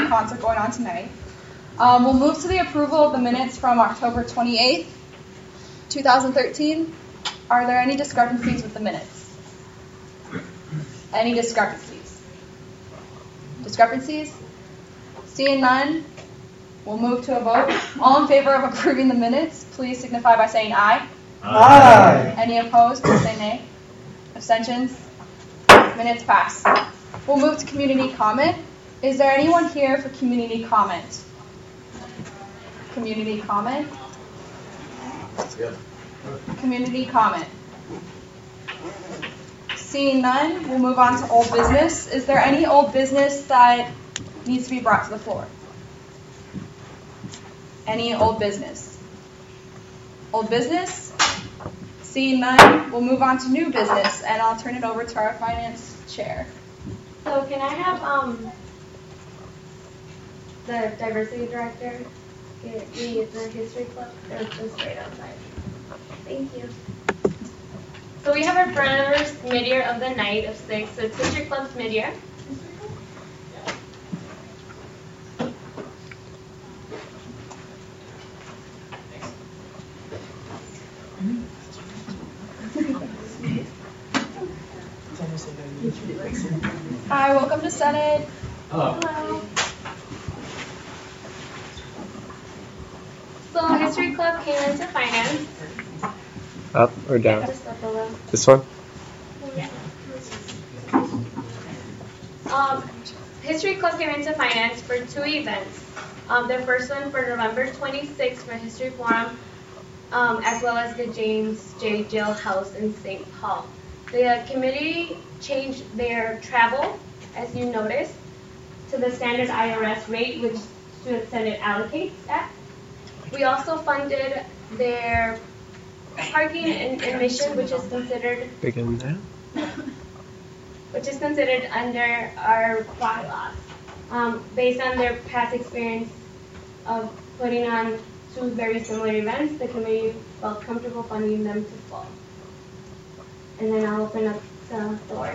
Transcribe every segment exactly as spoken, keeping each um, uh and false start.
concert going on tonight. Um, we'll move to the approval of the minutes from October twenty-eighth, twenty thirteen. Are there any discrepancies with the minutes? Any discrepancies? Discrepancies? Seeing none, we'll move to a vote. All in favor of approving the minutes, please signify by saying aye. Aye. Any opposed, please say nay. Abstentions? Minutes pass. We'll move to community comment. Is there anyone here for community comment? Community comment? Yep. Community comment. Seeing none, we'll move on to old business. Is there any old business that needs to be brought to the floor? Any old business? Old business? Seeing none, we'll move on to new business, and I'll turn it over to our finance chair. So can I have um the diversity director get me the history club? They're just right outside. Thank you. So we have our first mid-year of the night of six. So it's History Club's mid-year. Hi, welcome to Senate. Hello. Hello. So History Club came into finance. Up or down? Just up below. This one? Yeah. Um, History Club came into finance for two events. Um, the first one for November twenty-sixth for History Forum, um, as well as the James J. Jill House in Saint Paul. The uh, committee changed their travel, as you noticed, to the standard I R S rate, which Student Senate allocates at. We also funded their parking and admission, which is considered Begin there. which is considered under our bylaws, um, based on their past experience of putting on two very similar events. The committee felt comfortable funding them to full. And then I'll open up the floor.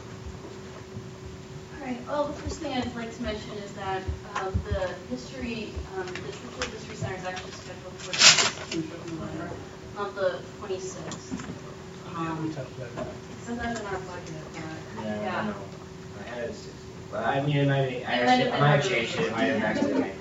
All right. Well, the first thing I'd like to mention is that uh, the history, um, the Churchill History Center is actually scheduled for the sixteenth of November, not the twenty-sixth. Um, so that's in our budget. Uh, Yeah, yeah. I know. I had it sixty. But I mean, it might, I It might actually, have I might have been changed it. It might have yeah. actually made it.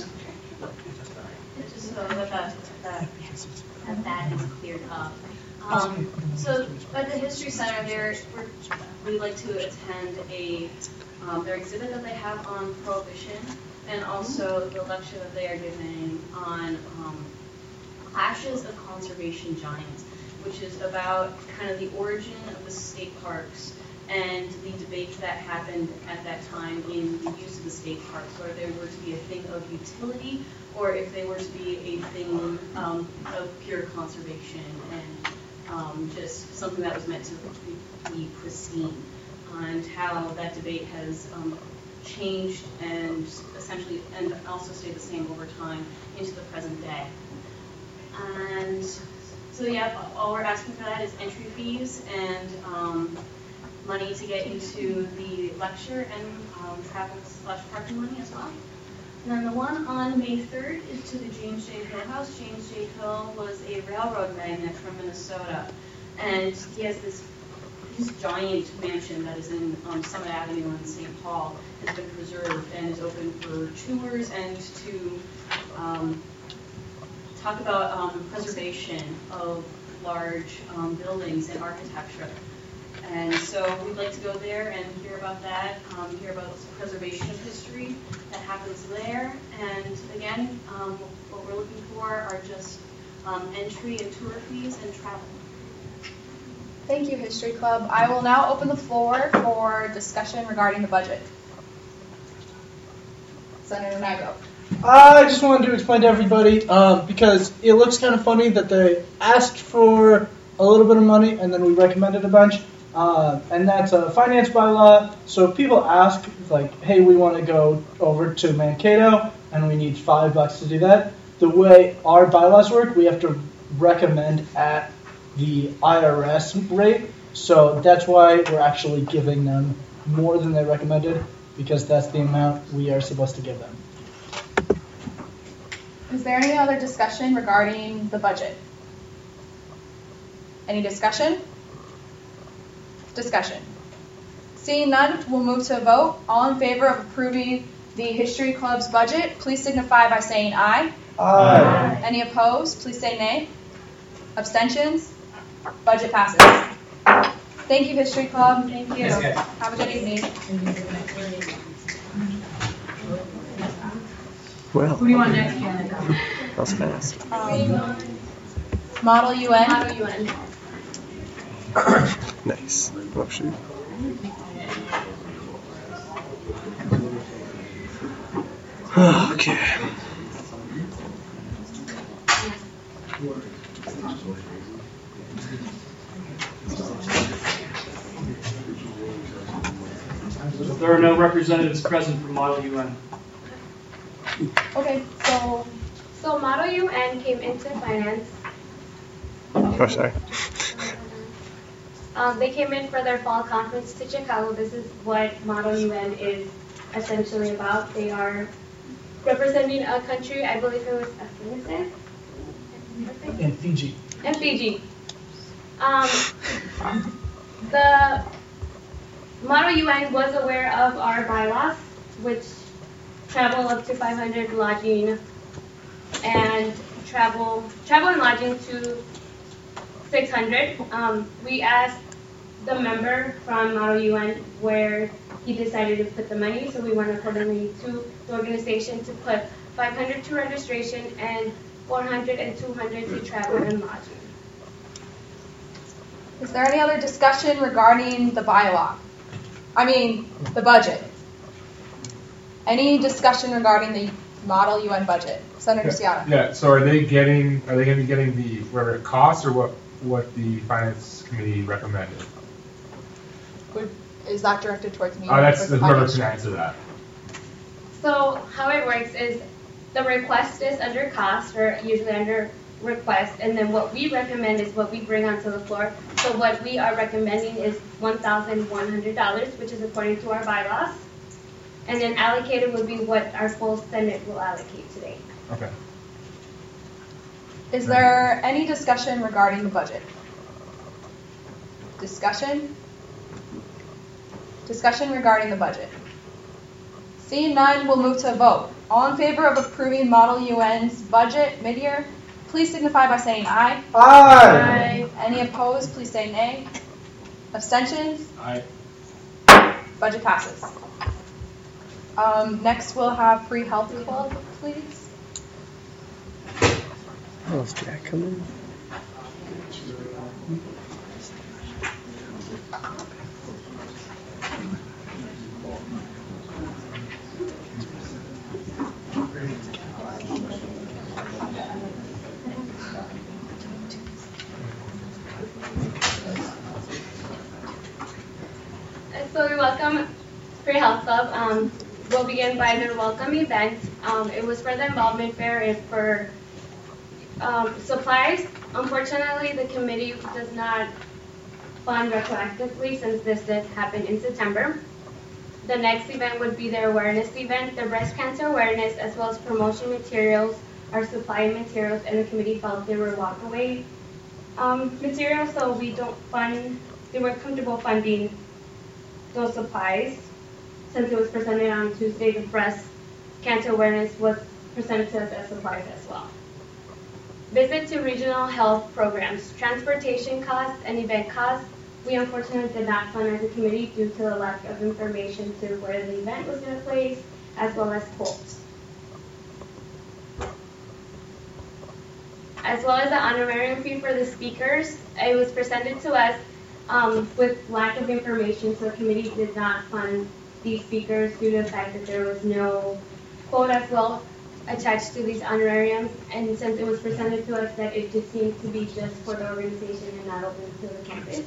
It's just so that that, that, that, that is cleared up. Um, so at the History Center, there we're, we like to attend a um, their exhibit that they have on Prohibition, and also the lecture that they are giving on um, clashes of conservation giants, which is about kind of the origin of the state parks and the debates that happened at that time in the use of the state parks, whether they were to be a thing of utility or if they were to be a thing um, of pure conservation and um, just something that was meant to be, be pristine, and how that debate has um, changed and essentially and also stayed the same over time into the present day. And so yeah, all we're asking for that is entry fees and um, money to get into the lecture and um, travel slash parking money as well. And then the one on May third is to the James J. Hill House. James J. Hill was a railroad magnate from Minnesota, and he has this this giant mansion that is in um, Summit Avenue in Saint Paul. Has been preserved and is open for tours and to um, talk about um, preservation of large um, buildings and architecture. And so we'd like to go there and hear about that, um, hear about preservation of history that happens there. And again, um, what we're looking for are just um, entry and tour fees and travel. Thank you, History Club. I will now open the floor for discussion regarding the budget. Senator Nago. I just wanted to explain to everybody, um, because it looks kind of funny that they asked for a little bit of money and then we recommended a bunch. Uh, and that's a finance bylaw. So if people ask, like, hey, we want to go over to Mankato and we need five bucks to do that, the way our bylaws work, we have to recommend at the I R S rate. So that's why we're actually giving them more than they recommended. because that's the amount we are supposed to give them. Is there any other discussion regarding the budget? Any discussion? Discussion. Seeing none, we'll move to a vote. All in favor of approving the History Club's budget, please signify by saying aye. Aye. Any opposed, please say nay. Abstentions? Budget passes. Thank you, History Club. Thank you. Yes, guys. Have a good evening. Well, Who do you want next, Janica? that was fast. Um, Model U N. Model U N. Nice. Oh, shoot. Okay. There are no representatives present from Model U N. Okay, so So Model U N came into finance. Oh, sorry. Um, they came in for their fall conference to Chicago. This is what Model U N is essentially about. They are representing a country, I believe it was Afghanistan? In Fiji. And Fiji. Um, the Model U N was aware of our bylaws, which travel up to five hundred lodging and travel travel and lodging to six hundred. Um, we asked the member from Model U N where he decided to put the money, so we went accordingly to the organization to put five hundred to registration and four hundred and two hundred to travel and lodging. is there any other discussion regarding the bylaw? I mean, the budget. Any discussion regarding the Model U N budget? Senator Seata. Yeah, so are they getting, are they going to be getting the, whatever it costs or what, what the finance committee recommended? Would- Is that directed towards me? Oh, that's, or the whoever finance can chair? answer that. So how it works is the request is under cost or usually under request, and then what we recommend is what we bring onto the floor. So what we are recommending is one thousand one hundred dollars, which is according to our bylaws. And then allocated would be what our full Senate will allocate today. Okay. Is there any discussion regarding the budget? Discussion? Discussion regarding the budget. Seeing none, we'll move to a vote. All in favor of approving Model U N's budget mid-year, please signify by saying aye. Aye. Any opposed, please say nay. Abstentions? Aye. Budget passes. Um, next, we'll have Free Health Club, please. Oh, is Jack coming? So we welcome Free Health Club. Um, we'll begin by their welcome event. Um, it was for the involvement fair and for um, supplies. Unfortunately, the committee does not fund retroactively since this did happen in September. The next event would be their awareness event, the breast cancer awareness, as well as promotion materials, our supply materials, and the committee felt they were walkaway um, materials, so we don't fund, they weren't comfortable funding those supplies. Since it was presented on Tuesday, the breast cancer awareness was presented to us as supplies as well. Visit to regional health programs, transportation costs, and event costs. We unfortunately did not fund as a committee due to the lack of information to where the event was going to place, as well as quotes. As well as the honorarium fee for the speakers, it was presented to us um, with lack of information, so the committee did not fund these speakers due to the fact that there was no quote as well attached to these honorariums, and since it was presented to us that it just seemed to be just for the organization and not open to the campus.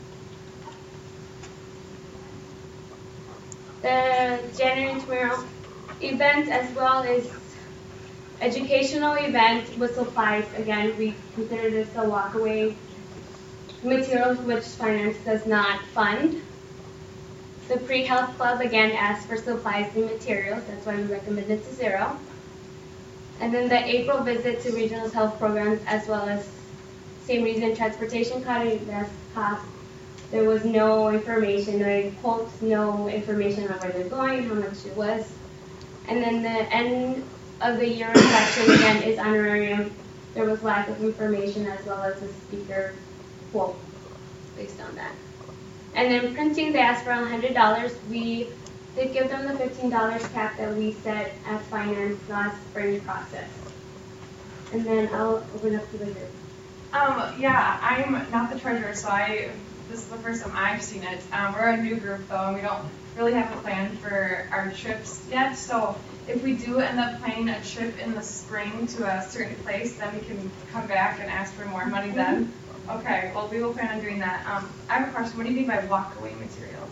The January and tomorrow event as well is educational event with supplies. Again, we consider this a walkaway materials which finance does not fund. The pre-health club again asked for supplies and materials, that's why we recommended to zero. And then the April visit to regional health programs, as well as same reason, transportation cost. There was no information, no quotes, no information on where they're going, how much it was. And then the end of the year reflection again is honorarium. There was lack of information as well as a speaker quote based on that. And then printing, they asked for one hundred dollars. We did give them the fifteen dollars cap that we set as finance last spring process. And then I'll open up to the group. Um, yeah, I'm not the treasurer, so I, this is the first time I've seen it. Um, we're a new group though, and we don't really have a plan for our trips yet. So if we do end up planning a trip in the spring to a certain place, then we can come back and ask for more money then. Okay, well, we will plan on doing that. Um, I have a question. What do you mean by walk-away material?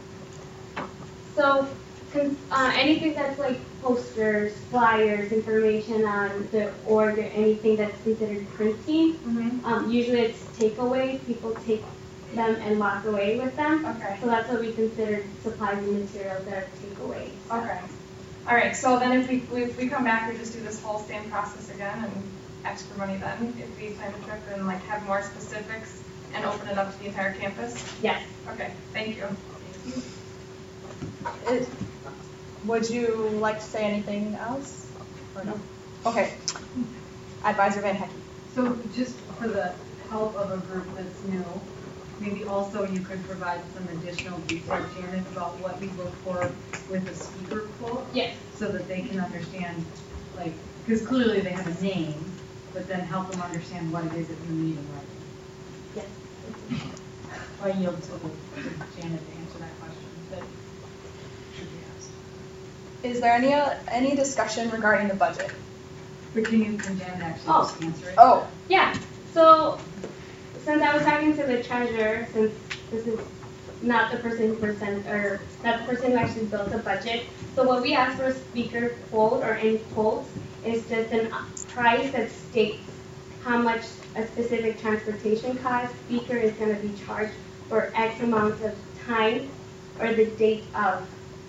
So uh, anything that's like posters, flyers, information on the org, or anything that's considered printing, Mm-hmm. um, usually it's takeaway. People take them and walk away with them. Okay. So that's what we consider supplies and materials that are takeaway. Okay. All right, so then if we, if we come back, we just do this whole same process again and ask for money then, if we plan a trip and like have more specifics and open it up to the entire campus? Yes. Okay, thank you. Is- Would you like to say anything else? Or no? Okay. Advisor Van Hecken. So just for the help of a group that's new, maybe also you could provide some additional detail, Janet, about what you look for with a speaker quote? Yes. So that they can understand, like, because clearly they have a name, but then help them understand what it is that you're needing right now. Yes. I yield to, the, to Janet to answer that question that should be asked. Is there any uh, any discussion regarding the budget? But can you, can Janet actually Oh. just answer it? Oh, Yeah. So since I was talking to the treasurer, since this is not the person who present or not the person who actually built the budget, so what we ask for a speaker quote or any quote is just a price that states how much a specific transportation cost speaker is going to be charged for X amount of time or the date of.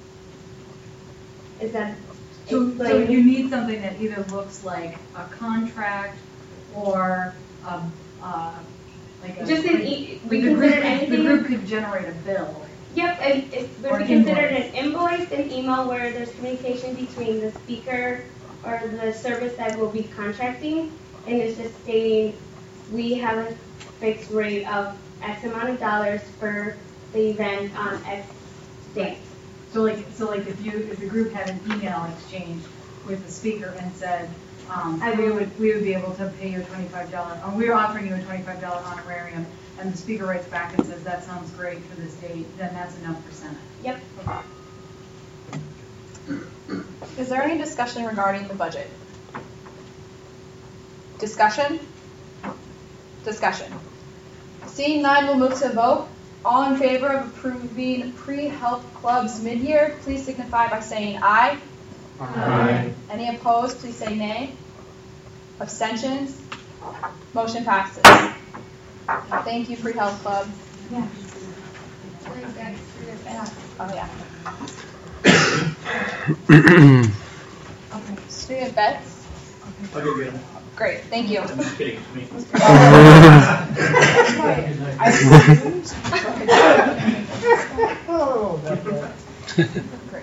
Is that So, so explained? you need something that either looks like a contract or um, uh, like a. Just an like- e- like we the group consider could- anything- The group could generate a bill. Yep, and it Or would be an considered invoice. an invoice, an email where there's communication between the speaker or the service that will be contracting, and it's just stating, we have a fixed rate of X amount of dollars for the event on X date. So like, so like if you, if the group had an email exchange with the speaker and said, um, I we will- would, we would be able to pay you a twenty-five dollars, or we're offering you a twenty-five dollars honorarium, and the speaker writes back and says, that sounds great for this date, then that's enough percentage. Yep. is there any discussion regarding the budget? Discussion? Discussion. Seeing none, we'll move to a vote. All in favor of approving pre-health clubs mid-year, please signify by saying aye. Aye. Any opposed, please say nay. Abstentions? Motion passes. Thank you, pre-health club. Yeah. Oh, yeah. Okay. Student bets? I'll get good. Great, thank you. I'm just kidding. Me. Oh, that bad. Great.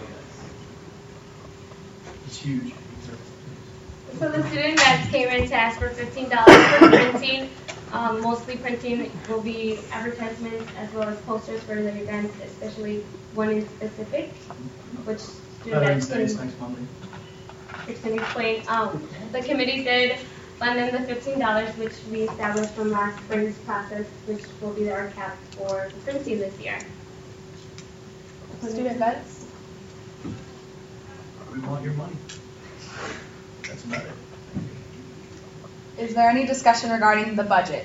It's huge. So the student that came in to ask for fifteen dollars for printing, um, mostly printing will be advertisements as well as posters for the events, especially one in specific, which student Veterans that Day is can, next Monday. which can explain. Um, the committee did fund in the fifteen dollars, which we established from last spring's process, which will be our cap for the printing this year. Student bets? We want your money. That's about it. Is there any discussion regarding the budget?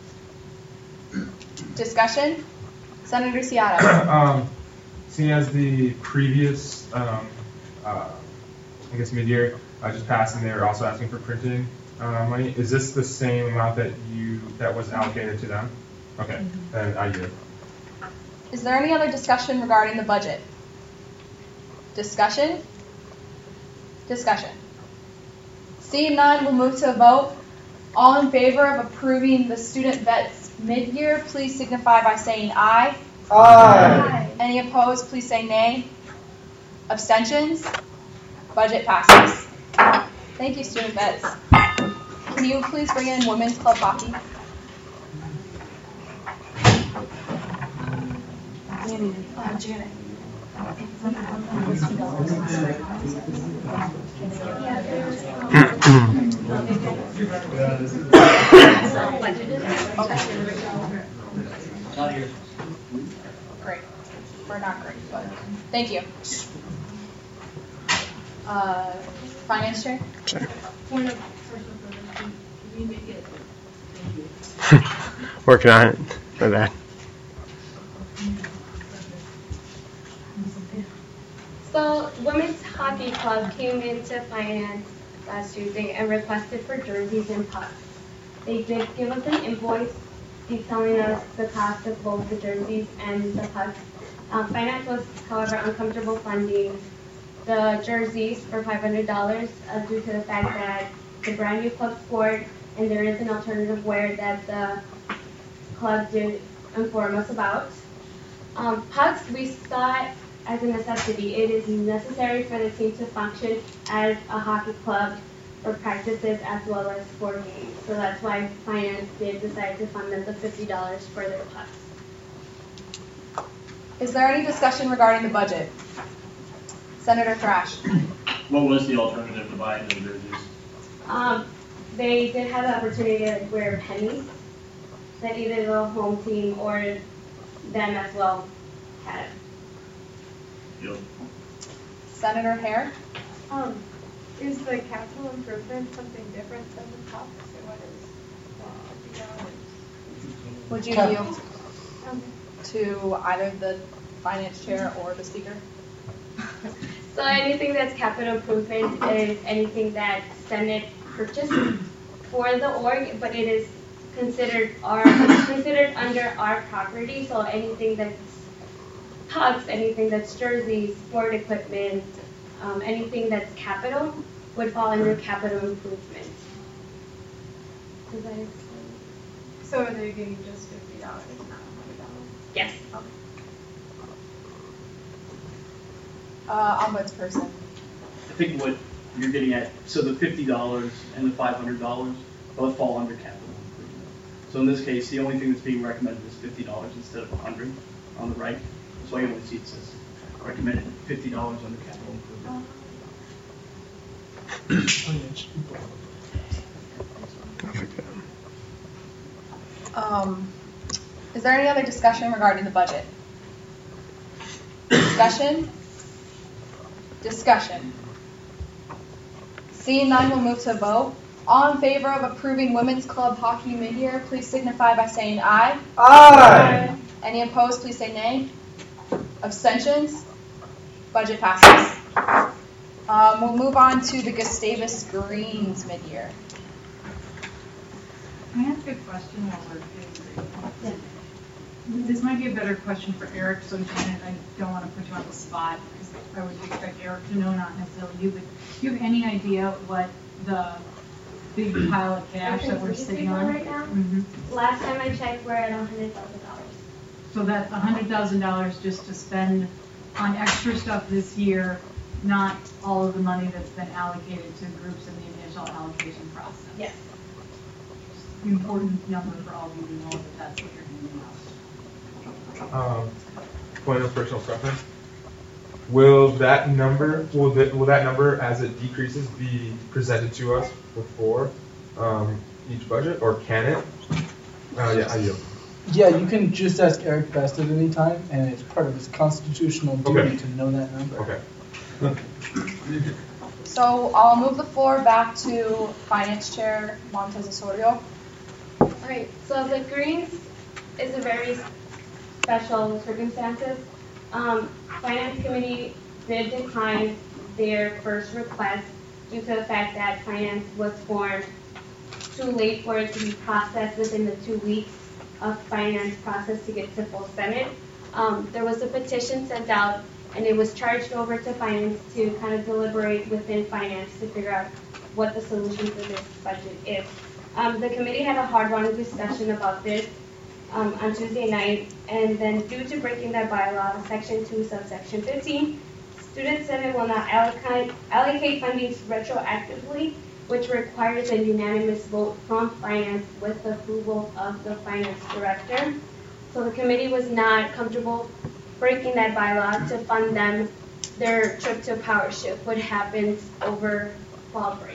Discussion? Senator Seato. Um, seeing as the previous, um, uh, I guess mid-year, uh, just passed and they were also asking for printing, uh, money, is this the same amount that you, that was allocated to them? Okay, then I do. Is there any other discussion regarding the budget? Discussion? Discussion. Seeing none, we'll move to a vote. All in favor of approving the student vets mid-year, please signify by saying aye. Aye. Any opposed, please say nay. Abstentions? Budget passes. Thank you, student vets. Can you please bring in women's club hockey? Uh, Janet. Okay. Great. We're not great, but thank you. Uh, finance chair? Sorry. Point of personal privilege, can we make it? Working on it. My bad. So, Women's Hockey Club came into finance last Tuesday and requested for jerseys and pucks. They did give us an invoice detailing us the cost of both the jerseys and the pucks. Um, finance was, however, uncomfortable funding the jerseys for five hundred dollars uh, due to the fact that the brand new club scored and there is an alternative wear that the club did inform us about. Um, pucks, we saw it as a necessity. It is necessary for the team to function as a hockey club for practices as well as for games. So that's why finance did decide to fund them the fifty dollars for their pucks. Is there any discussion regarding the budget? Senator Thrash. What was the alternative to buying the jerseys? Um, they did have the opportunity to wear pennies that either the home team or them as well had. Yep. Senator Hare. Um, is the capital improvement something different than the pucks, or what is the other? Would you Cap- yield to either the finance chair or the speaker? So anything that's capital improvement is anything that Senate purchased for the org, but it is considered our considered under our property. So anything that's pucks, anything that's jerseys, sport equipment, um, anything that's capital would fall under capital improvement. Does that explain? So are they getting just fifty dollars, not one hundred dollars? Yes. Okay. Uh, ombudsperson. I think what you're getting at, so the fifty dollars and the five hundred dollars both fall under capital improvement. So in this case, the only thing that's being recommended is fifty dollars instead of one hundred dollars on the right. That's why you only see it says recommended fifty dollars under capital improvement. Um, is there any other discussion regarding the budget? Discussion? Discussion. Seeing none, we'll move to a vote. All in favor of approving Women's Club Hockey mid-year, please signify by saying aye. Aye. Any opposed, please say nay. Abstentions? Budget passes. Um, we'll move on to the Gustavus Greens mid-year. Can I ask a question while we're doing this? This might be a better question for Eric, so Janet, I don't want to put you on the spot, because I would expect Eric to know, not necessarily you, but do you have any idea what the big pile of cash that we're sitting on right now? Mm-hmm. Last time I checked, we're at one hundred thousand dollars. So that's one hundred thousand dollars just to spend on extra stuff this year, not all of the money that's been allocated to groups in the initial allocation process. Yes. Important number for all of you to know that that's what you're doing now. Um, point of personal preference. Will that number, will that, will that number as it decreases be presented to us before um, each budget, or can it? Uh, yeah, I yield. Yeah, you can just ask Eric Best at any time, and it's part of his constitutional duty Okay. to know that number. Okay. So I'll move the floor back to Finance Chair Montez Osorio. All right, so the Greens is a very special circumstances. Um, Finance Committee did decline their first request due to the fact that Finance was formed too late for it to be processed within the two weeks of Finance process to get to full Senate. Um, there was a petition sent out, and it was charged over to finance to kind of deliberate within finance to figure out what the solution for this budget is. Um, the committee had a hard-run discussion about this um, on Tuesday night, and then due to breaking that bylaw, section two, subsection fifteen, Student Senate will not allocate, allocate funding retroactively, which requires a unanimous vote from finance with the approval of the finance director. So the committee was not comfortable breaking that bylaw to fund them their trip to Power Shift, what happens over fall break.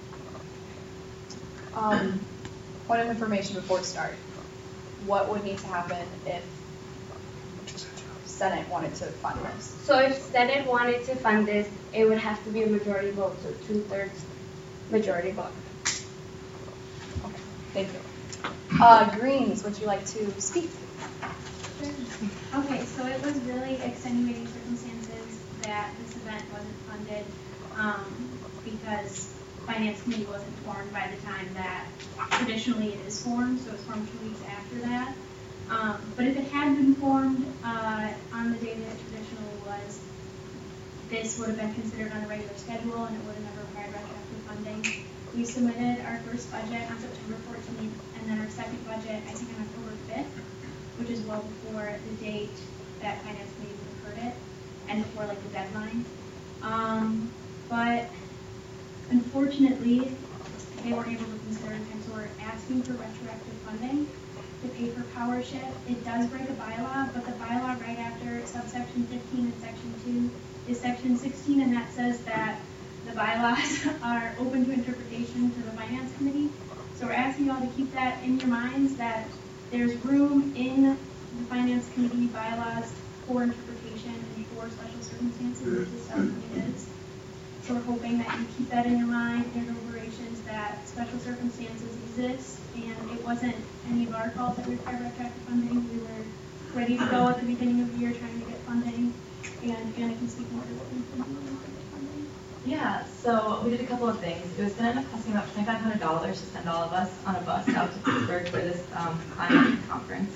Um, point of information before we start. What would need to happen if Senate wanted to fund this? So if Senate wanted to fund this, it would have to be a majority vote, so two-thirds majority vote. Okay, thank you. Uh, Greens, would you like to speak? Okay, so it was really extenuating circumstances that this event wasn't funded um, because Finance Committee wasn't formed by the time that traditionally it is formed, so it's formed two weeks after that. Um, but if it had been formed uh, on the day that it traditionally was, this would have been considered on a regular schedule and it would have never required retroactive funding. We submitted our first budget on September fourteenth and then our second budget, I think, on October fifth, which is well before the date that Finance Committee would have heard it and before like the deadline. Um, but unfortunately, they weren't able to consider it, and so we're asking for retroactive funding to pay for Power Shift. It does break a bylaw, but the bylaw right after subsection fifteen and section two is section sixteen, and that says that the bylaws are open to interpretation to the Finance Committee. So we're asking you all to keep that in your minds, that there's room in the Finance Committee bylaws for interpretation and for special circumstances, which this definitely is. So we're hoping that you keep that in your mind, in your deliberations, that special circumstances exist, and it wasn't any of our fault that we required retroactive funding. We were ready to go at the beginning of the year trying to get funding, and Anna can speak more to what we've been doing to get funding. Yeah, so we did a couple of things. It was going to end up costing about twenty-five hundred dollars to send all of us on a bus out to Pittsburgh for this um, climate conference.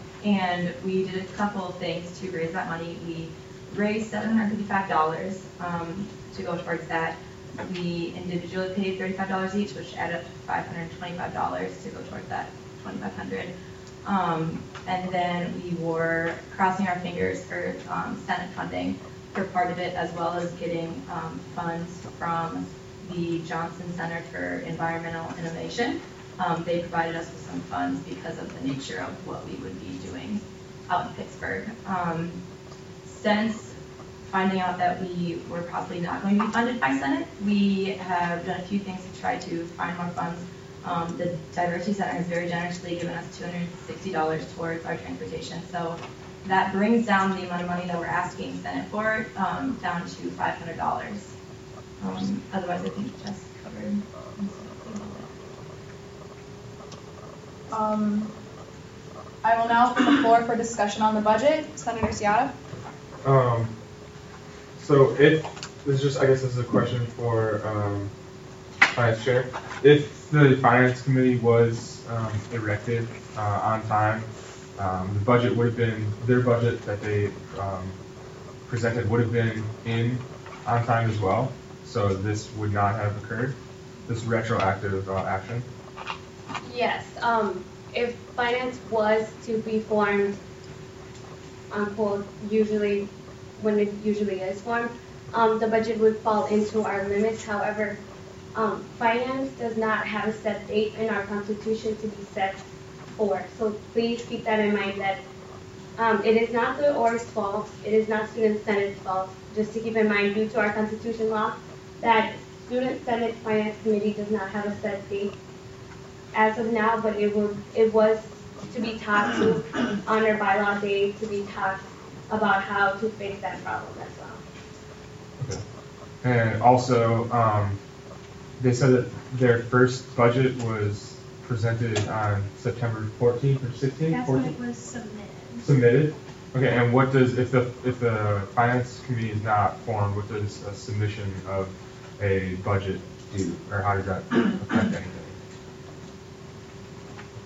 And we did a couple of things to raise that money. We raised seven hundred fifty-five dollars um, to go towards that. We individually paid thirty-five dollars each, which added up to five hundred twenty-five dollars to go towards that twenty-five hundred dollars. Um, and then we were crossing our fingers for um, Senate funding for part of it, as well as getting um, funds from the Johnson Center for Environmental Innovation. Um, they provided us with some funds because of the nature of what we would be doing out in Pittsburgh. Um, since finding out that we were possibly not going to be funded by Senate, we have done a few things to try to find more funds. Um, the Diversity Center has very generously given us two hundred sixty dollars towards our transportation. So that brings down the amount of money that we're asking Senate for um, down to five hundred dollars. Um, otherwise, I think Jess covered. Um, I will now open the floor for discussion on the budget. Senator Seata. Um, so if, this is just, I guess this is a question for um, Finance Chair. If the Finance Committee was um, erected uh, on time, um, the budget would have been, their budget that they um, presented would have been in on time as well. So this would not have occurred, this retroactive uh, action. Yes, um, if finance was to be formed, um, well, usually, when it usually is formed, um, the budget would fall into our limits. However, um, finance does not have a set date in our constitution to be set for. So please keep that in mind, that um, it is not the O R's fault, it is not Student Senate's fault. Just to keep in mind, due to our constitution law, that Student Senate Finance Committee does not have a set date as of now, but it will, it was to be talked to on our bylaw day, to be talked about how to fix that problem as well. Okay. And also, um, they said that their first budget was presented on September fourteenth or sixteenth? That's when it was submitted. Submitted? Okay, and what does, if the if the Finance Committee is not formed, what does a submission of a budget do, or how does that affect anything?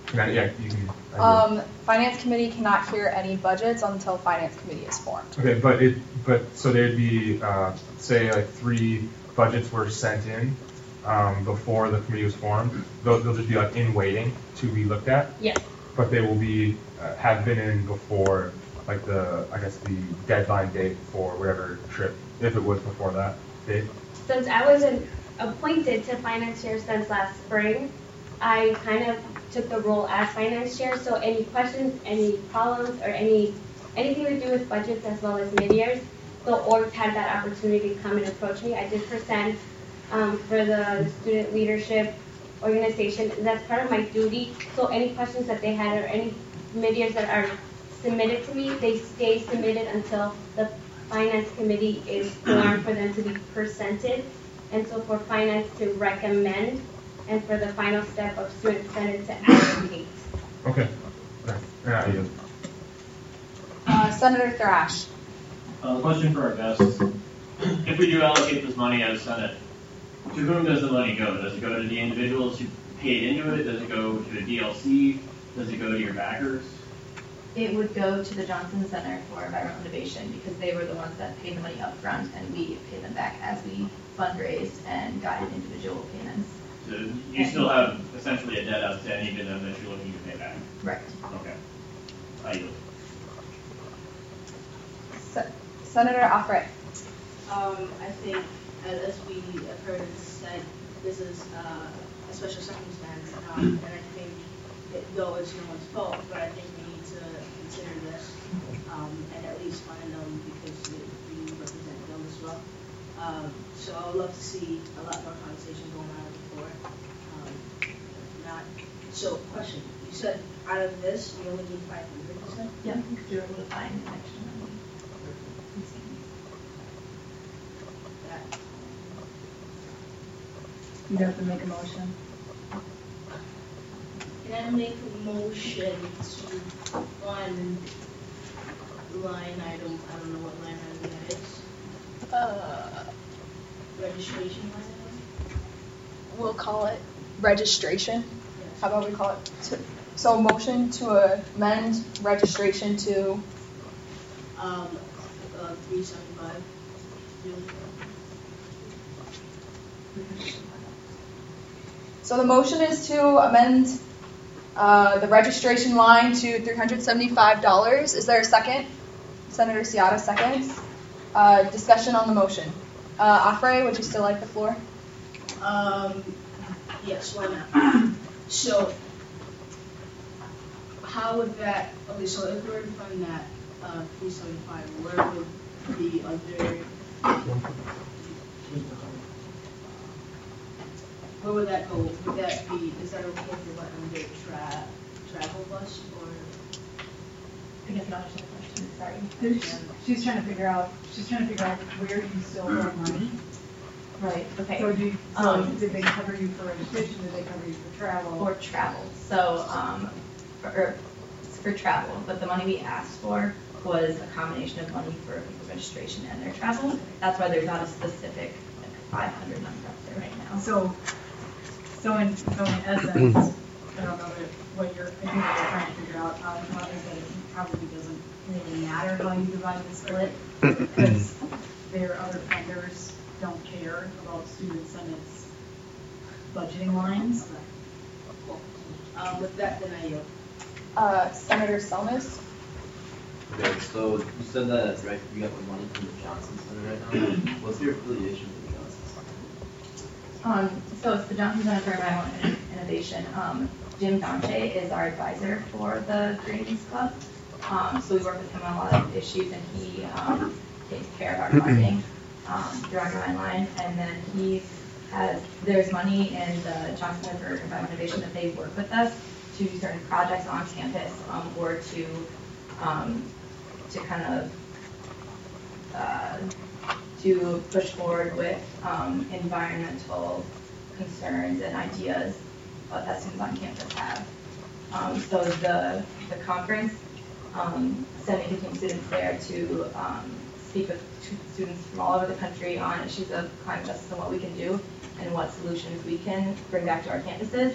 Can I, yeah, you can. I do. Um, Finance Committee cannot hear any budgets until Finance Committee is formed. Okay, but it, but, so there'd be, uh, say like three budgets were sent in, um, before the committee was formed. They'll, they'll just be like in waiting to be looked at, Yes. but they will be, uh, have been in before, like the, I guess the deadline date for whatever trip, if it was before that date. Since I wasn't appointed to finance chair since last spring, I kind of took the role as finance chair, so any questions, any problems, or any anything to do with budgets as well as mid-years, the org had that opportunity to come and approach me. I did present um, for the student leadership organization. That's part of my duty. So any questions that they had or any mid-years that are submitted to me, they stay submitted until the finance committee is formed for them to be presented. And so for finance to recommend, and for the final step of student senate to allocate. Okay. Okay. Yeah, I yield. Uh, Senator Thrash. Uh, question for our guests. If we do allocate this money as Senate, to whom does the money go? Does it go to the individuals who paid into it? Does it go to the D L C? Does it go to your backers? It would go to the Johnson Center for Environmental Innovation because they were the ones that paid the money up front and we pay them back as we fundraised and guided individual payments. So you still have essentially a debt outstanding to them that you're looking to pay back? Right. Okay. I yield. Se- Senator Alfred. Um, I think, as we have heard it said, this is uh, a special circumstance, um, and I think, it, though it's no one's fault, but I think we need to consider this um, and at least find them because it, we represent them as well. Um, so I would love to see a lot more conversation going on before. Um, not so. Question: you said out of this, we only need five hundred percent. Yeah, because you're able to find an extra money. That You'd have to make a motion. Can I make a motion to one line item? I don't know what line item that is. Uh, Registration line item? we'll call it registration. Yes. How about we call it? To, so motion to amend registration to. Um, uh, three seventy-five. So the motion is to amend uh, the registration line to three hundred seventy-five dollars. Is there a second? Senator Seata seconds. Uh, discussion on the motion. Uh, Afre, would you still like the floor? Um, yes, why not? So, how would that, okay, so if we were to fund that, uh, three seventy-five, where would the other, where would that go? Would that be, is that okay if it went under tra- travel bus or? I guess not understand the question, sorry. There's- She's trying to figure out, she's trying to figure out where you still owe money. Right, okay. So do you, so Um, did they cover you for registration, did they cover you for travel? Or travel. So, um, for, or for travel, but the money we asked for was a combination of money for people registration and their travel. That's why there's not a specific like five hundred number up there right now. So, so in, so in essence, I don't know if- what you're, I think what you're trying to figure out, uh, is that it probably doesn't really matter how you divide the split, because their other funders don't care about student senate's budgeting lines. Cool. Um, with that, then I yield. Uh, Senator Selmas. Okay, so you said that right, you got the money from the Johnson Center right now. What's your affiliation with the Johnson Center? Um, so it's the Johnson Center for Environmental Innovation. Um, Jim Donche is our advisor for the Greens Club. Um, so we work with him on a lot of issues, and he um, takes care of our funding um, through our guideline. And then he has, there's money in the Johnson Center for Environmental Innovation that they work with us to do certain projects on campus um, or to um, to kind of uh, to push forward with um, environmental concerns and ideas uh, that students on campus have. Um, so the the conference um, sending fifteen students there to um, speak with students from all over the country on issues of climate justice and what we can do and what solutions we can bring back to our campuses.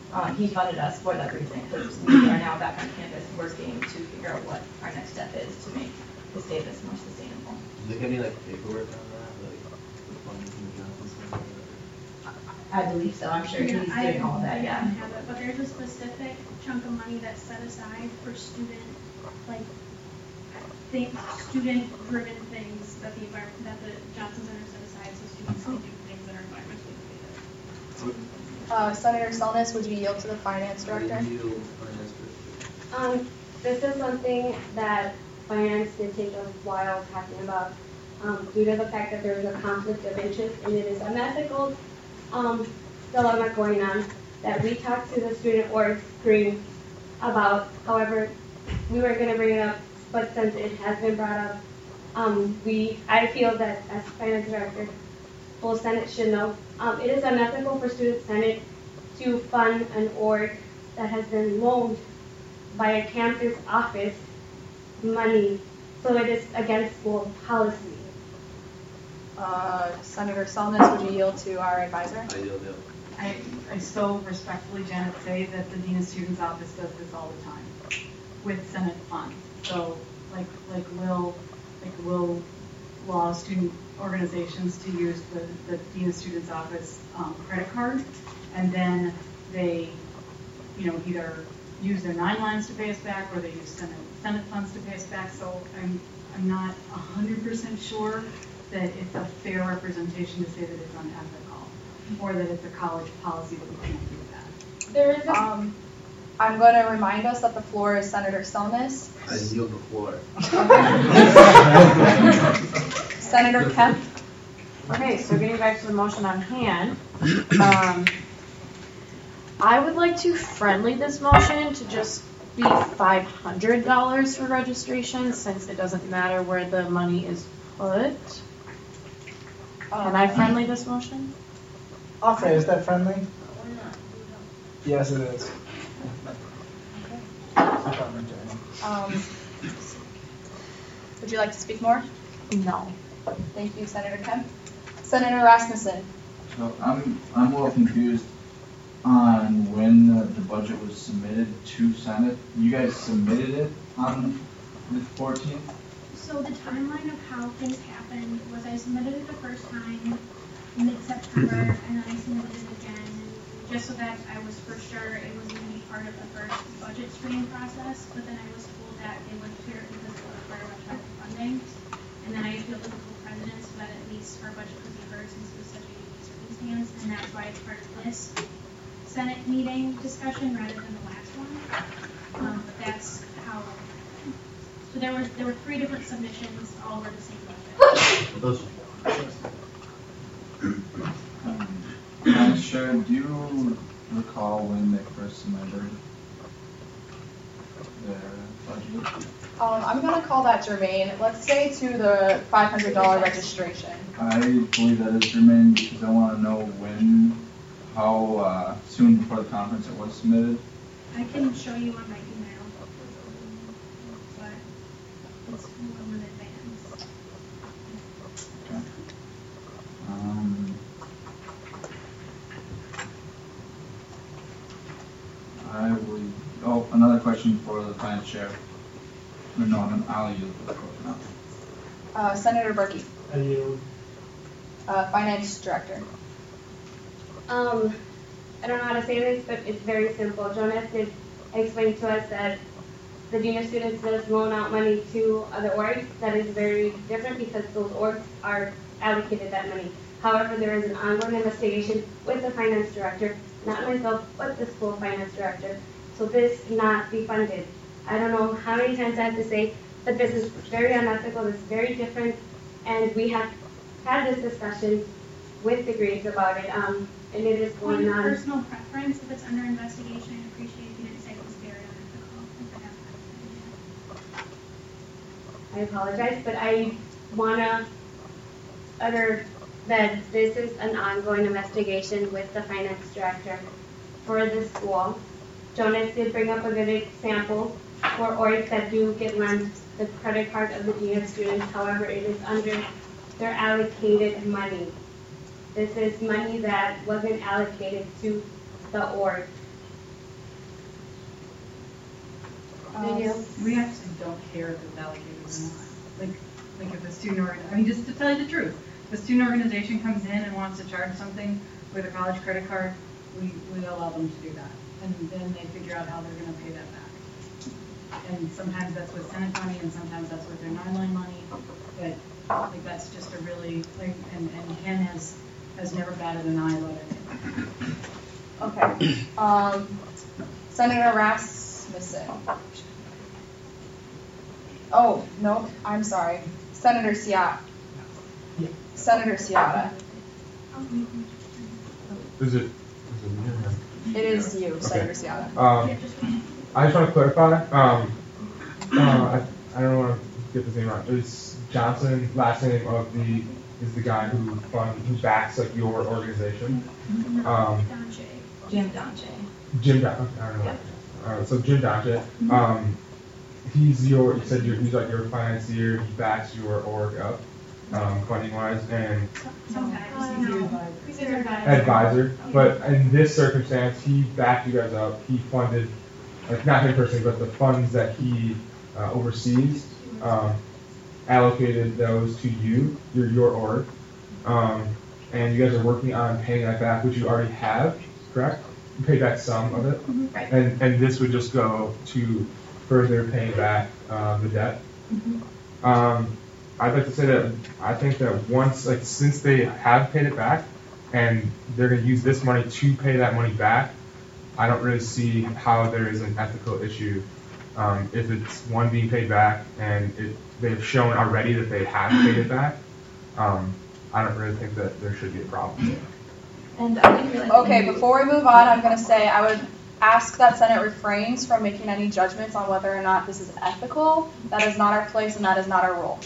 um, he funded us for that reason, because we are now back on campus working to figure out what our next step is to make this Davis more sustainable. Is there gonna be like paperwork on that, like the funding from the Johnson Center? I believe so, I'm sure Yeah, he's I- doing all of that, I yeah. don't have it, but there's a specific chunk of money that's set aside for student, like, think, student-driven things that the environment, that the Johnson Center set aside, so students can do things that are environmentally related. Uh, Senator Selness, would you yield to the finance director? Um, this is something that finance did take a while talking about, um, due to the fact that there is a conflict of interest and it is an ethical, um, dilemma going on that we talked to the student org stream about. However, we weren't going to bring it up, but since it has been brought up, um, we, I feel that as finance director, full Senate should know. Um, it is unethical for Student Senate to fund an org that has been loaned by a campus office money, so it is against school policy. Uh, Senator Selness, would you yield to our advisor? I yield, yeah. I, I so respectfully, Janet, say that the Dean of Students Office does this all the time with Senate funds. So like like will like will allow student organizations to use the, the Dean of Students Office um, credit card, and then they, you know, either use their nine lines to pay us back, or they use Senate Senate funds to pay us back. So I'm I'm not a hundred percent sure that it's a fair representation to say that it's unethical, or that it's a college policy that we can't do that. There is um, I'm going to remind us that the floor is Senator Selness. I yield the floor. Senator Kemp. Okay, so getting back to the motion on hand, um, I would like to friendly this motion to just be five hundred dollars for registration, since it doesn't matter where the money is put. Can I friendly this motion? Okay, is that friendly? Yes, it is. Um, would you like to speak more? No. Thank you, Senator Kemp. Senator Rasmussen. So I'm I'm a little confused on when the, the budget was submitted to Senate. You guys submitted it on the fourteenth? So the timeline of how things happened was I submitted it the first time mid-September, and then I submitted it again, just so that I was for sure it was going to be part of the first budget screening process, but then I was told that they would clear it because it was part of our funding, and then I appealed to the full president so that at least our budget could be heard since it was such a unique circumstance, and that's why it's part of this Senate meeting discussion rather than the last one. Um, but that's how. So there was there were three different submissions, all were the same budget. Those. Um, Madam Chair, do you recall when they first submitted their budget? Um, I'm going to call that germane. Let's say to the five hundred dollars registration. I believe that is germane because I want to know when, how uh, soon before the conference it was submitted. I can show you on my email, but it's well in advance. Okay. Um, I would. Oh, another question for the finance chair. No, no, I'm- I'll yield the floor now. Uh, Senator Berkey. I yield. Uh, Finance Director. Um, I don't know how to say this, but it's very simple. Jonas did explain to us that the Dean of Students does loan out money to other orgs. That is very different because those orgs are allocated that money. However, there is an ongoing investigation with the finance director, not myself, but the school finance director. So this cannot be funded. I don't know how many times I have to say that this is very unethical, this is very different, and we have had this discussion with the grades about it, um, and it is On going your on. personal preference, if it's under investigation, I appreciate if you didn't say it was very unethical. I apologize, but I wanna utter that this is an ongoing investigation with the finance director for the school. Jonas did bring up a good example for orgs that do get lent the credit card of the Dean of Students. However, it is under their allocated money. This is money that wasn't allocated to the org. They do. We actually don't care if it's allocated or not. Like, like if a student organ, I mean, just to tell you the truth, if a student organization comes in and wants to charge something with a college credit card, we, we allow them to do that. And then they figure out how they're gonna pay that back. And sometimes that's with Senate money, and sometimes that's with their nine-line money, but like that's just a really, like, and, and Ken has, has never batted an eye about it. Okay. Um, Senator Rasmussen. Oh, no, I'm sorry. Senator Seata. Senator Seata. Is it? Is it me or him? It is you, Okay. Senator Seata. Um, I just want to clarify. Um, uh, I, I don't want to get this name wrong. It's Johnson. Last name of the is the guy who fund who backs like your organization. Um, Jim Donche. Jim Don. I don't know. Yep. Uh, so Jim Donche. Um, he's your. You said you're, he's like your financier. He backs your org up, um, funding wise, and advisor. But in this circumstance, he backed you guys up. He funded, like not him personally, but the funds that he uh, oversees, um, allocated those to you, your your org, um, and you guys are working on paying that back, which you already have, correct? You paid back some of it, Mm-hmm. Right. and and this would just go to further paying back uh, the debt. Mm-hmm. Um, I'd like to say that I think that once, like, since they have paid it back, and they're going to use this money to pay that money back, I don't really see how there is an ethical issue um, if it's one being paid back and it, they've shown already that they have paid it back. Um, I don't really think that there should be a problem. And I didn't realize. Okay, before we move on, I'm going to say I would ask that Senate refrains from making any judgments on whether or not this is ethical. That is not our place and that is not our role.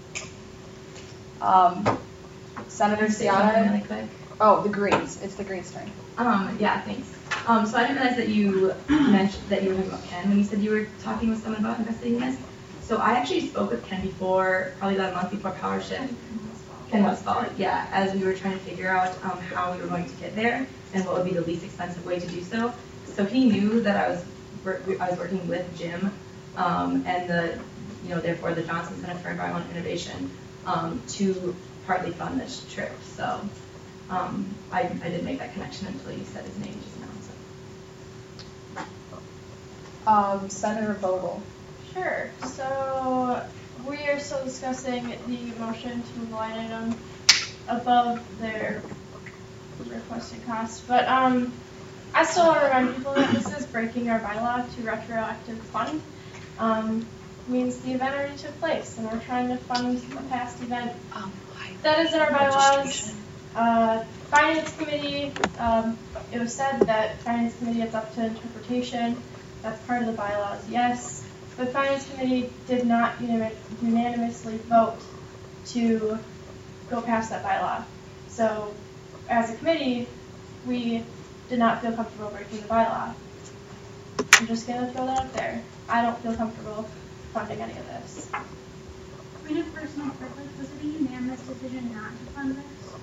Um, Senator Can I say something Seata. really quick? Oh, the Greens. It's the Greens' turn. Um, yeah, thanks. Um, so I didn't realize that you mentioned that you were talking about Ken when you said you were talking with someone about investigating this. So I actually spoke with Ken before, probably about a month before Power Shift. Ken Westfall, yeah, as we were trying to figure out um, how we were going to get there and what would be the least expensive way to do so. So he knew that I was wor- I was working with Jim um, and the, you know, therefore the Johnson Center for Environmental Innovation um, to partly fund this trip. So um, I, I did make that connection until you said his name just now. So. Um, Senator Vogel. Sure. So we are still discussing the motion to move line item above their requested cost, but um, I still want to remind people that this is breaking our bylaw to retroactive fund. Um, means the event already took place, and we're trying to fund a past event. Um, that is in our bylaws. Uh, Finance Committee, um, it was said that Finance Committee is up to interpretation. That's part of the bylaws, yes. But Finance Committee did not unanimously vote to go past that bylaw. So, as a committee, we did not feel comfortable breaking the bylaw. I'm just going to throw that out there. I don't feel comfortable funding any of this. Point of personal privilege, was it a unanimous decision not to fund this?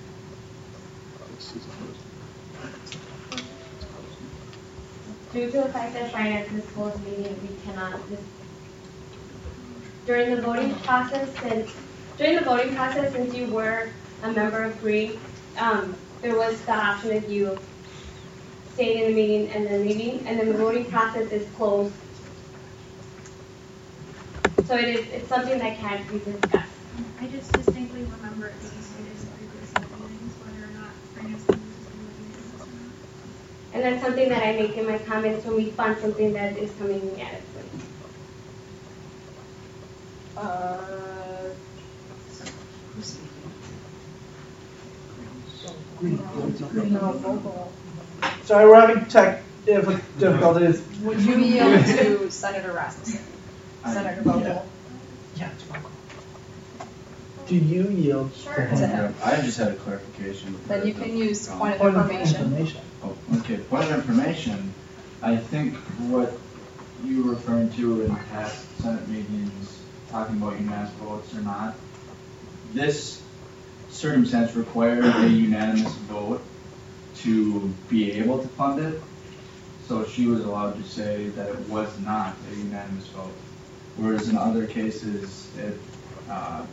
Due to the fact that finance is closed meeting, we cannot, this, during the voting process, since, during the voting process, since you were a member of Green, um, there was the option if you stayed in the meeting and then leaving, and then the voting process is closed. So it is, it's something that can't be discussed. I just distinctly remember it being stated in previous meetings whether or not finance committee was going to do this or not. And that's something that I make in my comments when we fund something that is coming unanimously. Uh, no, Vogel. Sorry, we're having tech diff- difficulties. Would you yield to Senator Rasmussen? Senator Vogel. Yeah, it's Vogel. Do you yield Sure. to To him? him. I just had a clarification. Then you can use Um, point of Point of information. information. Oh, okay, point of information, I think what you were referring to in past Senate meetings, talking about unanimous votes or not, this circumstance required a unanimous vote to be able to fund it. so she was allowed to say that it was not a unanimous vote. Whereas in other cases, it, uh,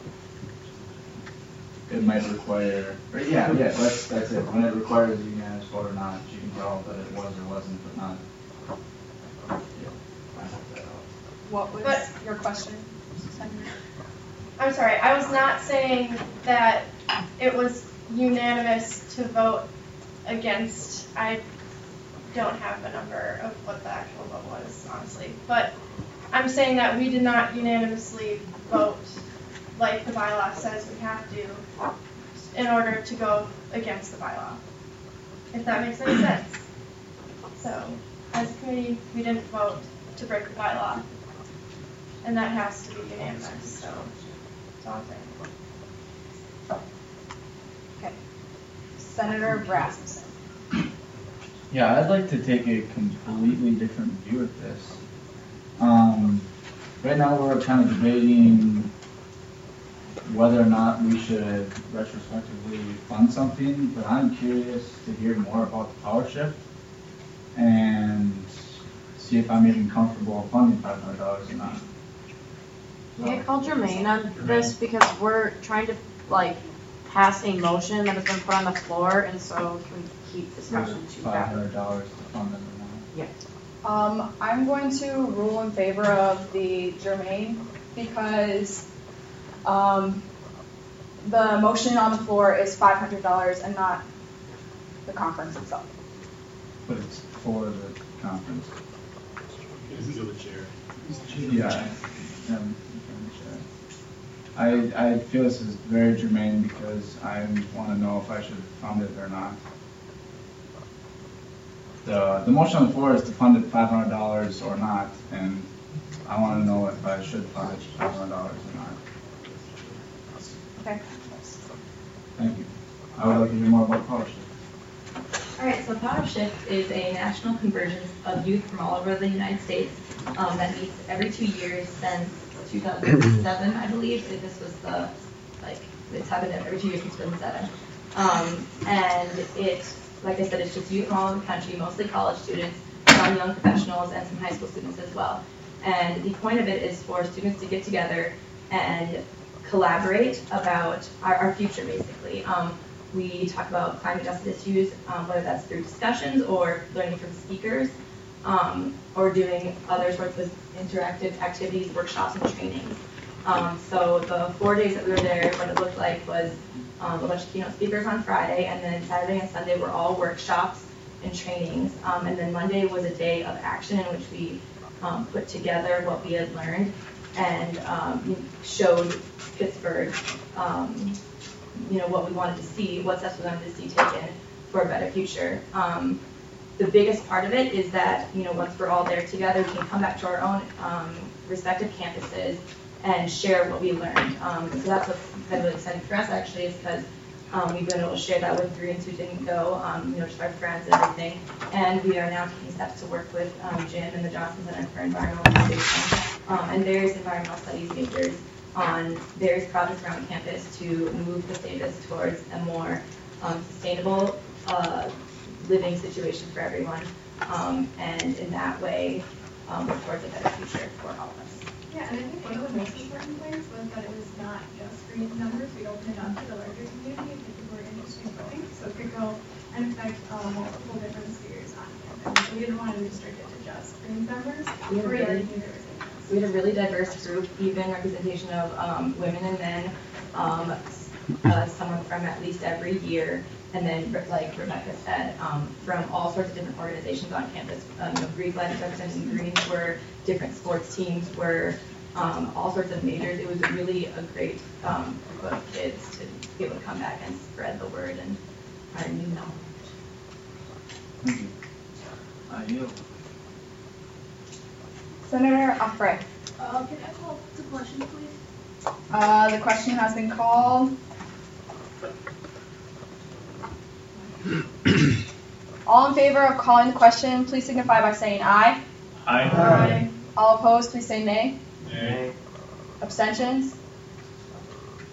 it might require, or yeah, yeah, that's, that's it. When it requires a unanimous vote or not, you can tell that it was or wasn't, but not. Yeah, I hope that helps. What was But- your question, Senator? I'm sorry, I was not saying that it was unanimous to vote against. I don't have the number of what the actual vote was, honestly. But I'm saying that we did not unanimously vote like the bylaw says we have to in order to go against the bylaw, if that makes any sense. So, as a committee, we didn't vote to break the bylaw, and that has to be unanimous, so that's all I'm saying. Okay. Senator Rasmussen. Yeah, I'd like to take a completely different view of this. Um, right now we're kind of debating whether or not we should retrospectively fund something, but I'm curious to hear more about the power shift and see if I'm even comfortable funding five hundred dollars or not. Can you call Jermaine on this, because we're trying to, like, pass a motion that has been put on the floor, and so can we keep discussion to Five that? hundred dollars to fund it or not. Yes. Um, I'm going to rule in favor of the Germain because um, the motion on the floor is five hundred dollars and not the conference itself. But it's for the conference. He's still the chair. Yeah. Um, I, I feel this is very germane because I want to know if I should fund it or not. The, the motion on the floor is to fund it five hundred dollars or not, and I want to know if I should fund it five hundred dollars or not. Okay. Thank you. I would like to hear more about Power Shift. All right, so Power Shift is a national convergence of youth from all over the United States um, that meets every two years since two thousand seven, I believe. So this was the, like, it's happened every two years since two thousand seven. Um, and it, like I said, it's just youth from all over the country, mostly college students, some young professionals, and some high school students as well. And the point of it is for students to get together and collaborate about our, our future, basically. Um, we talk about climate justice issues, um, whether that's through discussions or learning from speakers, um, or doing other sorts of interactive activities, workshops, and trainings. Um, so the four days that we were there, what it looked like was um, a bunch of keynote speakers on Friday, and then Saturday and Sunday were all workshops and trainings. Um, and then Monday was a day of action in which we um, put together what we had learned and um, showed Pittsburgh, um, you know, what we wanted to see, what steps we wanted to see taken for a better future. Um, the biggest part of it is that, you know, once we're all there together, we can come back to our own um, respective campuses and share what we learned. Um, so that's what's been really exciting for us, actually, is because um, we've been able to share that with Koreans who didn't go, um, you know, just our friends and everything. And we are now taking steps to work with um, Jim and the Johnson Center for Environmental Innovation um, and various environmental studies majors on various projects around campus to move the campus towards a more um, sustainable uh, living situation for everyone. Um, and in that way, um, work towards a better future for all of us. Yeah, and I think one of the most important things was that it was not just green numbers. We opened it up to the larger community if people were interested in voting, so it could go and affect uh, multiple different spheres on campus. So we didn't want to restrict it to just green numbers. We had a We really, already knew there was interest. we had a really diverse group, even representation of um, women and men, um, uh, someone from at least every year, and then, like Rebecca said, um, from all sorts of different organizations on campus. Um, you know, Green Flags representing Greens were, different sports teams were, um, all sorts of majors. It was really a great um, group of kids to be able to come back and spread the word and our new knowledge. Thank you. I yield. Senator Offray. Uh, can I call the question, please? Uh, the question has been called. All in favor of calling the question, please signify by saying aye. Aye. Aye. All opposed, please say nay. Nay. Abstentions?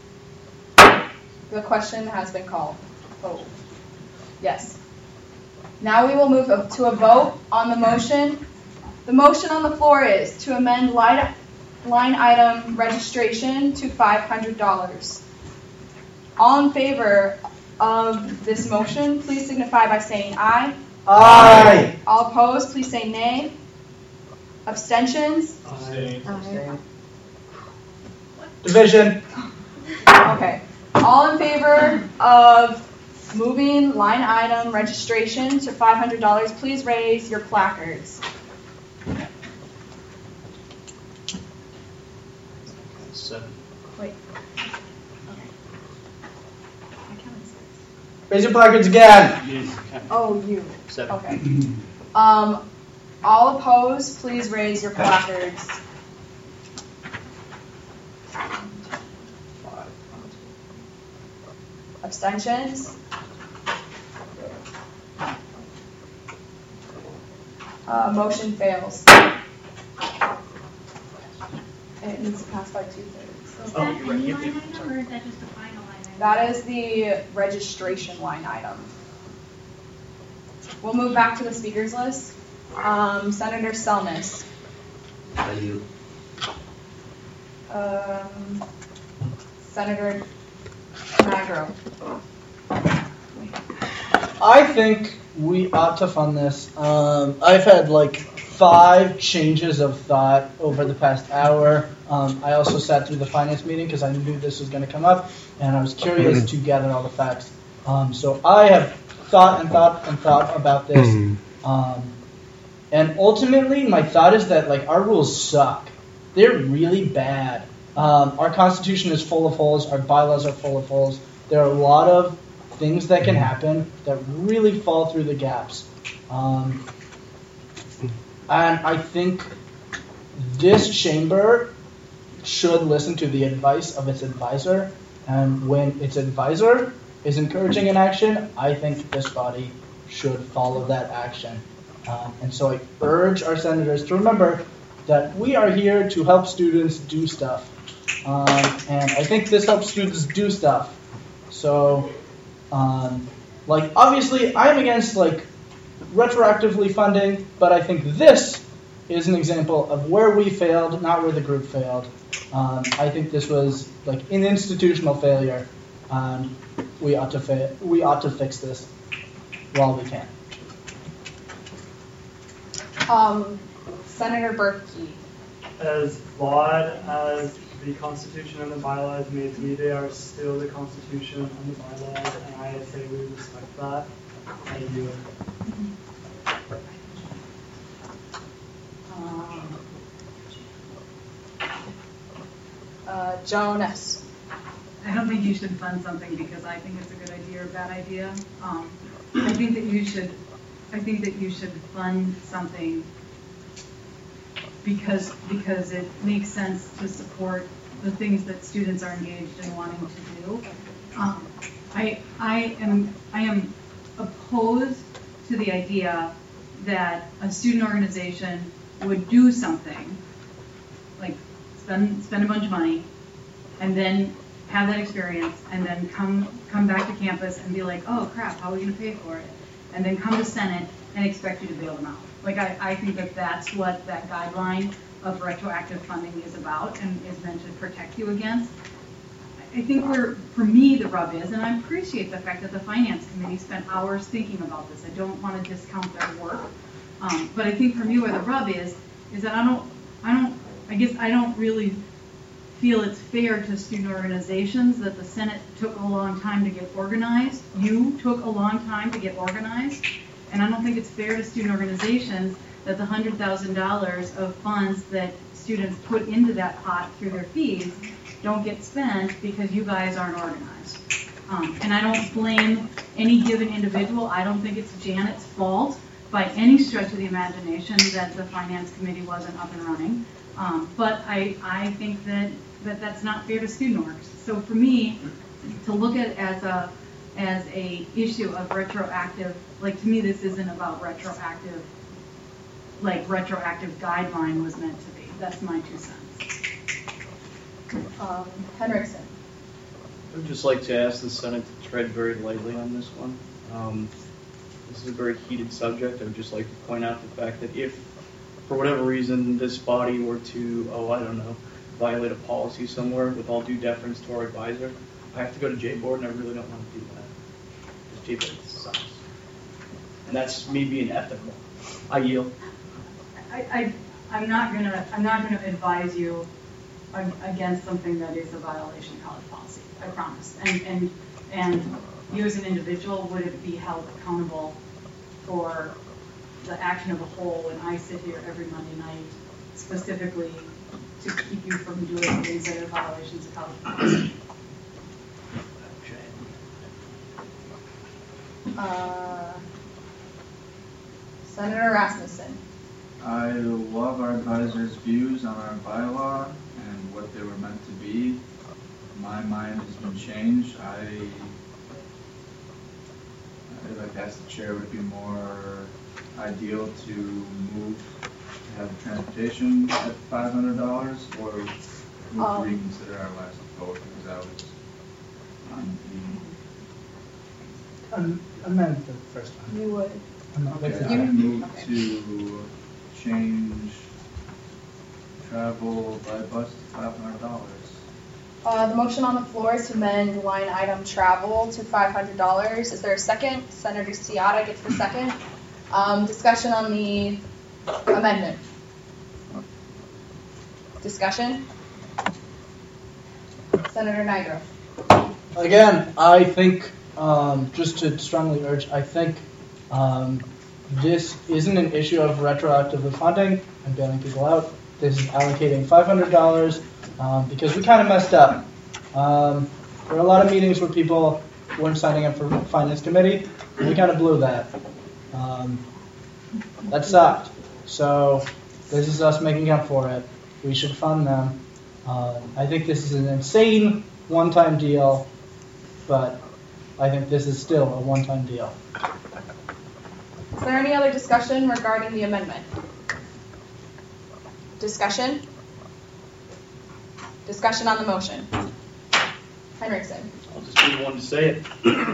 The question has been called. Oh, yes. Now we will move to a vote on the motion. The motion on the floor is to amend line, line item registration to five hundred dollars. All in favor of this motion, please signify by saying aye. Aye. All opposed, please say nay. Abstentions? Aye. Aye. Division. Okay. All in favor of moving line item registration to five hundred dollars, please raise your placards. Seven. Wait. Raise your placards again. Yes. Oh, you. Seven. Okay. Um, all opposed, please raise your placards. Abstentions? Uh, motion fails. It needs to pass by two-thirds. Is that any line item, or is that just the final line item? That is the registration line item. We'll move back to the speakers list. Um, Senator Selness. you. Um, Senator Magro. I think we ought to fund this. Um, I've had like five changes of thought over the past hour. Um, I also sat through the finance meeting because I knew this was going to come up, and I was curious to gather all the facts. Um, so I have thought and thought and thought about this. Um, and ultimately, my thought is that like our rules suck. They're really bad. Um, our Constitution is full of holes. Our bylaws are full of holes. There are a lot of things that can happen that really fall through the gaps. Um, and I think this chamber should listen to the advice of its advisor. And when its advisor is encouraging an action, I think this body should follow that action. Um, and so I urge our senators to remember that we are here to help students do stuff. Um, and I think this helps students do stuff. So, um, like, obviously, I'm against, like, retroactively funding, but I think this is an example of where we failed, not where the group failed. Um, I think this was, like, an institutional failure. Um, we ought to fa- we ought to fix this while we can. Um, Senator Berkey. As flawed as the Constitution and the bylaws may be, they are still the Constitution and the bylaws, and I say we respect that. I do. Um, uh, Jonas. I don't think you should fund something because I think it's a good idea or a bad idea. Um, I think that you should, I think that you should fund something because because it makes sense to support the things that students are engaged in wanting to do. Um, I I am I am opposed to the idea that a student organization would do something like spend spend a bunch of money and then have that experience and then come come back to campus and be like, oh crap, how are we going to pay for it? And then come to Senate and expect you to bail them out. Like I, I think that that's what that guideline of retroactive funding is about and is meant to protect you against. I think where, for me, the rub is, and I appreciate the fact that the Finance Committee spent hours thinking about this. I don't want to discount their work. Um, but I think for me where the rub is, is that I don't, I don't, I guess I don't really feel it's fair to student organizations that the Senate took a long time to get organized. You took a long time to get organized. And I don't think it's fair to student organizations that the one hundred thousand dollars of funds that students put into that pot through their fees don't get spent because you guys aren't organized. Um, and I don't blame any given individual. I don't think it's Janet's fault by any stretch of the imagination that the Finance Committee wasn't up and running. Um, but I, I think that, that that's not fair to student orgs. So for me, to look at it as a as a issue of retroactive, like to me this isn't about retroactive, like retroactive guideline was meant to be. That's my two cents. Um, Henriksen. I would just like to ask the Senate to tread very lightly on this one. Um, the this is a very heated subject. I would just like to point out the fact that if, for whatever reason, this body were to, oh, I don't know, violate a policy somewhere, with all due deference to our advisor, I have to go to J board, and I really don't want to do that. Because J board sucks. And that's me being ethical. I yield. I, I, I'm not gonna, I'm not gonna advise you ag- against something that is a violation of college policy. I promise. And and and you as an individual would be held accountable for the action of the whole when I sit here every Monday night specifically to keep you from doing things that are violations of college policy. Uh, Senator Rasmussen. I love our advisor's views on our bylaw and what they were meant to be. My mind has been changed. I, I'd like to ask the chair, would it be more ideal to move to have transportation at five hundred dollars or move Um, to reconsider our last vote because I was on Um, amend the first one. You would. I'm not the. with Okay, it. I move Okay. to change travel by bus to five hundred dollars. Uh, the motion on the floor is to amend line item travel to five hundred dollars. Is there a second? Senator Seata gets the second. Um, discussion on the amendment. Discussion? Senator Nigro. Again, I think, um, just to strongly urge, I think um, this isn't an issue of retroactive funding and bailing people out. This is allocating five hundred dollars um, because we kind of messed up. Um, there were a lot of meetings where people weren't signing up for finance committee, and we kind of blew that. Um, that sucked. So this is us making up for it. We should fund them. Uh, I think this is an insane one-time deal, but I think this is still a one-time deal. Is there any other discussion regarding the amendment? Discussion? Discussion on the motion. Henriksen. I'll just be the one to say it.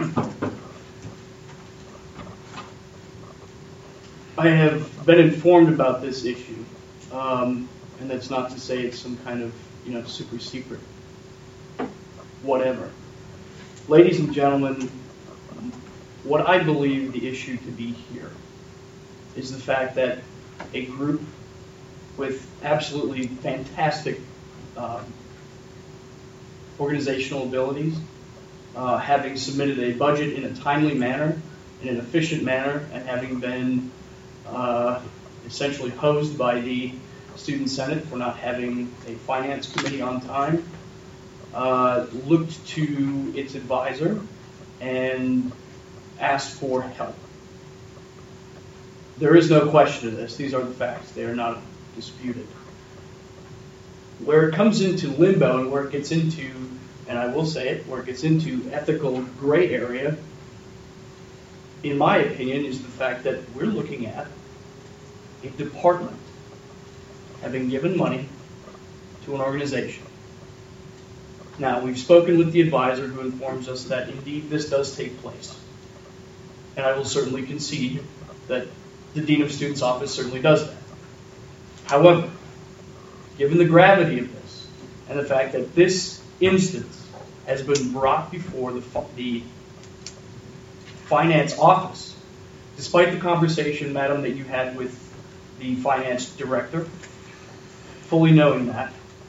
I have been informed about this issue, um, and that's not to say it's some kind of, you know, super secret, whatever. Ladies and gentlemen, what I believe the issue to be here is the fact that a group with absolutely fantastic um, organizational abilities, uh, having submitted a budget in a timely manner, in an efficient manner, and having been uh, essentially hosed by the Student Senate for not having a finance committee on time, uh, looked to its advisor and asked for help. There is no question of this. These are the facts. They are not disputed. Where it comes into limbo and where it gets into, and I will say it, where it gets into ethical gray area, in my opinion, is the fact that we're looking at a department having given money to an organization. Now, we've spoken with the advisor who informs us that indeed this does take place. And I will certainly concede that the Dean of Students' office certainly does that. However, given the gravity of this and the fact that this instance has been brought before the, the finance office, despite the conversation, madam, that you had with the finance director, fully knowing that,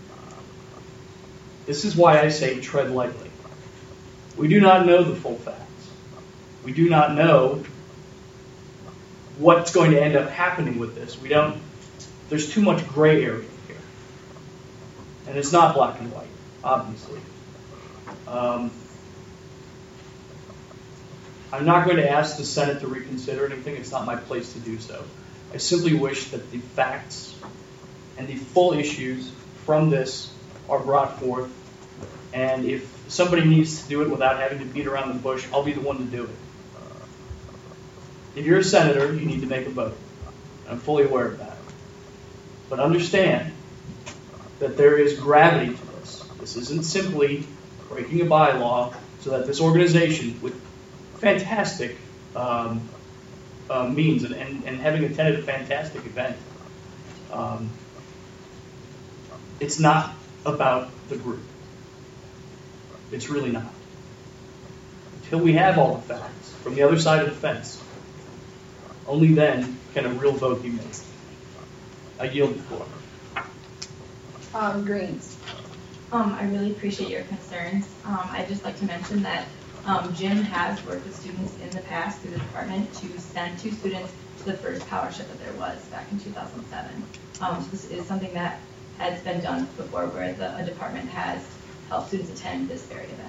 this is why I say tread lightly. We do not know the full facts. We do not know what's going to end up happening with this. We don't, there's too much gray area here. And it's not black and white, obviously. Um, I'm not going to ask the Senate to reconsider anything. It's not my place to do so. I simply wish that the facts and the full issues from this are brought forth. And if somebody needs to do it without having to beat around the bush, I'll be the one to do it. If you're a senator, you need to make a vote. I'm fully aware of that. But understand that there is gravity to this. This isn't simply breaking a bylaw so that this organization with fantastic um, uh, means, and, and, and having attended a fantastic event, um, it's not about the group. It's really not. Until we have all the facts from the other side of the fence, only then can a real vote be made. I yield the floor. Um, Greens. Um, I really appreciate your concerns. Um, I'd just like to mention that um, Jim has worked with students in the past through the department to send two students to the first power shift that there was back in two thousand seven. Um, so this is something that has been done before, where the a department has helped students attend this very event.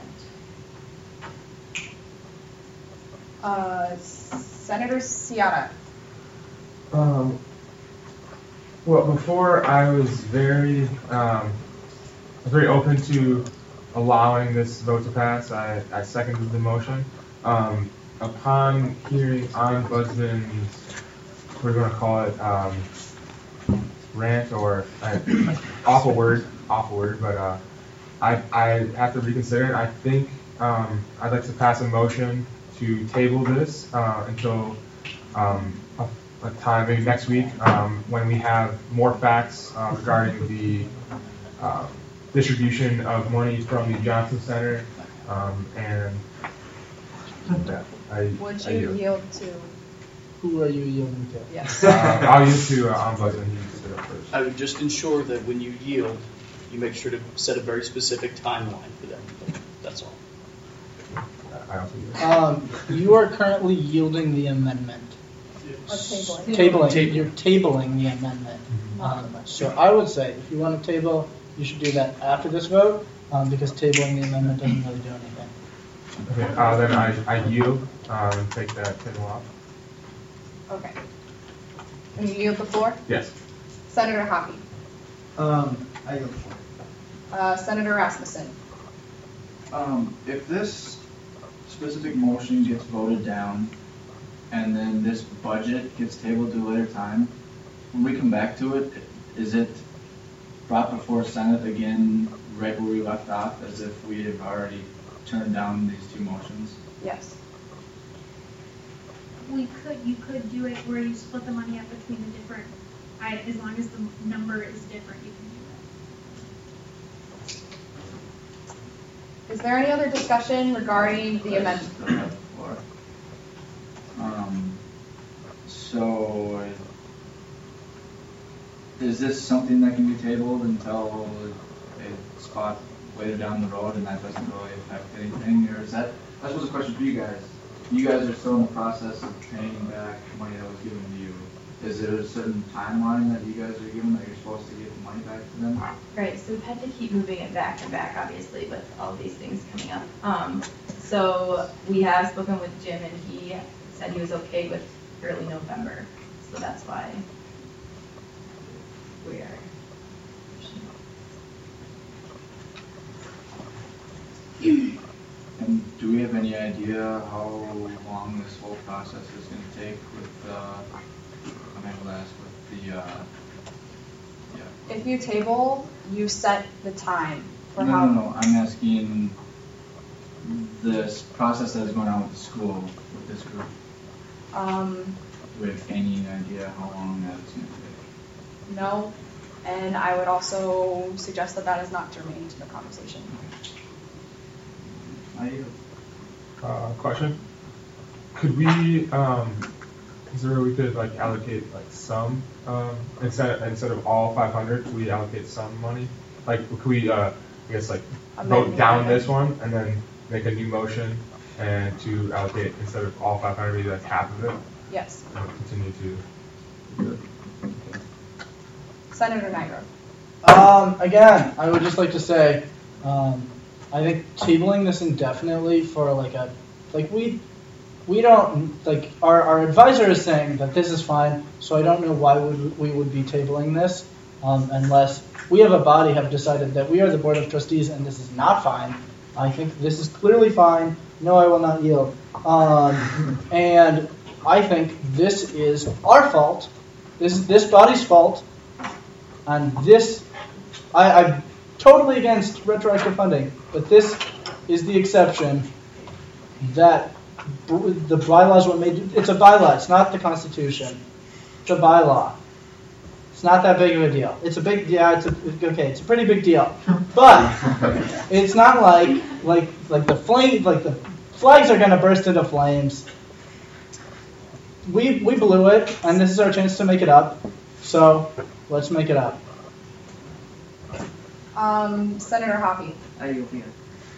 Uh, Senator Seata. Um, well, before I was very, um, very open to allowing this vote to pass. I, I seconded the motion. Um, upon hearing Ombudsman's, we're going to call it um, rant or uh, awful word, awful word, but uh, I, I have to reconsider it. I think um, I'd like to pass a motion to table this uh, until um, a, a time, maybe next week, um, when we have more facts uh, regarding the uh, distribution of money from the Johnson Center, um, and yeah, I, Would I you yield. yield to? Who are you yielding to? Yes. Uh, I'll yield to uh, Ombudsman. He stood up first. I would just ensure that when you yield, you make sure to set a very specific timeline for them. That's all. I also yield. Um, you are currently yielding the amendment. Or tabling? Tabling. Table. You're tabling the amendment. Um, so I would say if you want to table, you should do that after this vote, um, because tabling the amendment doesn't really do anything. Okay, uh, then I, I yield um, and take that table off. Okay. And you yield the floor? Yes. Senator Hockey. Um, I yield the floor. Uh, Senator Rasmussen. Um, if this specific motion gets voted down, and then this budget gets tabled to a later time, when we come back to it, is it brought before Senate again, right where we left off, as if we have already turned down these two motions? Yes. We could, you could do it where you split the money up between the different, I, as long as the number is different, you can do it. Is there any other discussion regarding the amendment? Um, so, is this something that can be tabled until a spot later down the road, and that doesn't really affect anything, or is that, that was a question for you guys. You guys are still in the process of paying back money that was given to you. Is there a certain timeline that you guys are given that you're supposed to give the money back to them? Right, so we've had to keep moving it back and back, obviously, with all these things coming up. Um, so we have spoken with Jim, and he said he was okay with early November. So that's why we are. And do we have any idea how long this whole process is going to take with, uh, I'm able to ask with the, uh, yeah. If you table, you set the time for no, how. No, no, I'm asking this process that is going on with the school, with this group. Um, Do we have any idea how long that's going to take? no, and I would also suggest that that is not germane to the conversation. I yield. Uh, question? Could we, um, is there a way we could like allocate like some, um, instead instead of all five hundred, could we allocate some money? Like, could we, uh, I guess like vote down this one and then make a new motion and to allocate instead of all five hundred, maybe like half of it? Yes. And continue to. Okay. Senator Nigro. Um, again, I would just like to say, um, I think tabling this indefinitely for like a, like we, we don't, like our, our advisor is saying that this is fine, so I don't know why would we would be tabling this um, unless we have a body have decided that we are the Board of Trustees and this is not fine. I think this is clearly fine. No, I will not yield. Um, and I think this is our fault. This is this body's fault. And this, I, I'm totally against retroactive funding, but this is the exception that the bylaws were made, it's a bylaw, it's not the Constitution. It's a bylaw. It's not that big of a deal. It's a big, yeah, it's a, okay, it's a pretty big deal. But it's not like, like, like the flame, like the flags are gonna burst into flames. We, we blew it, and this is our chance to make it up. So, let's make it up. Um, Senator Hoppe. I yield here.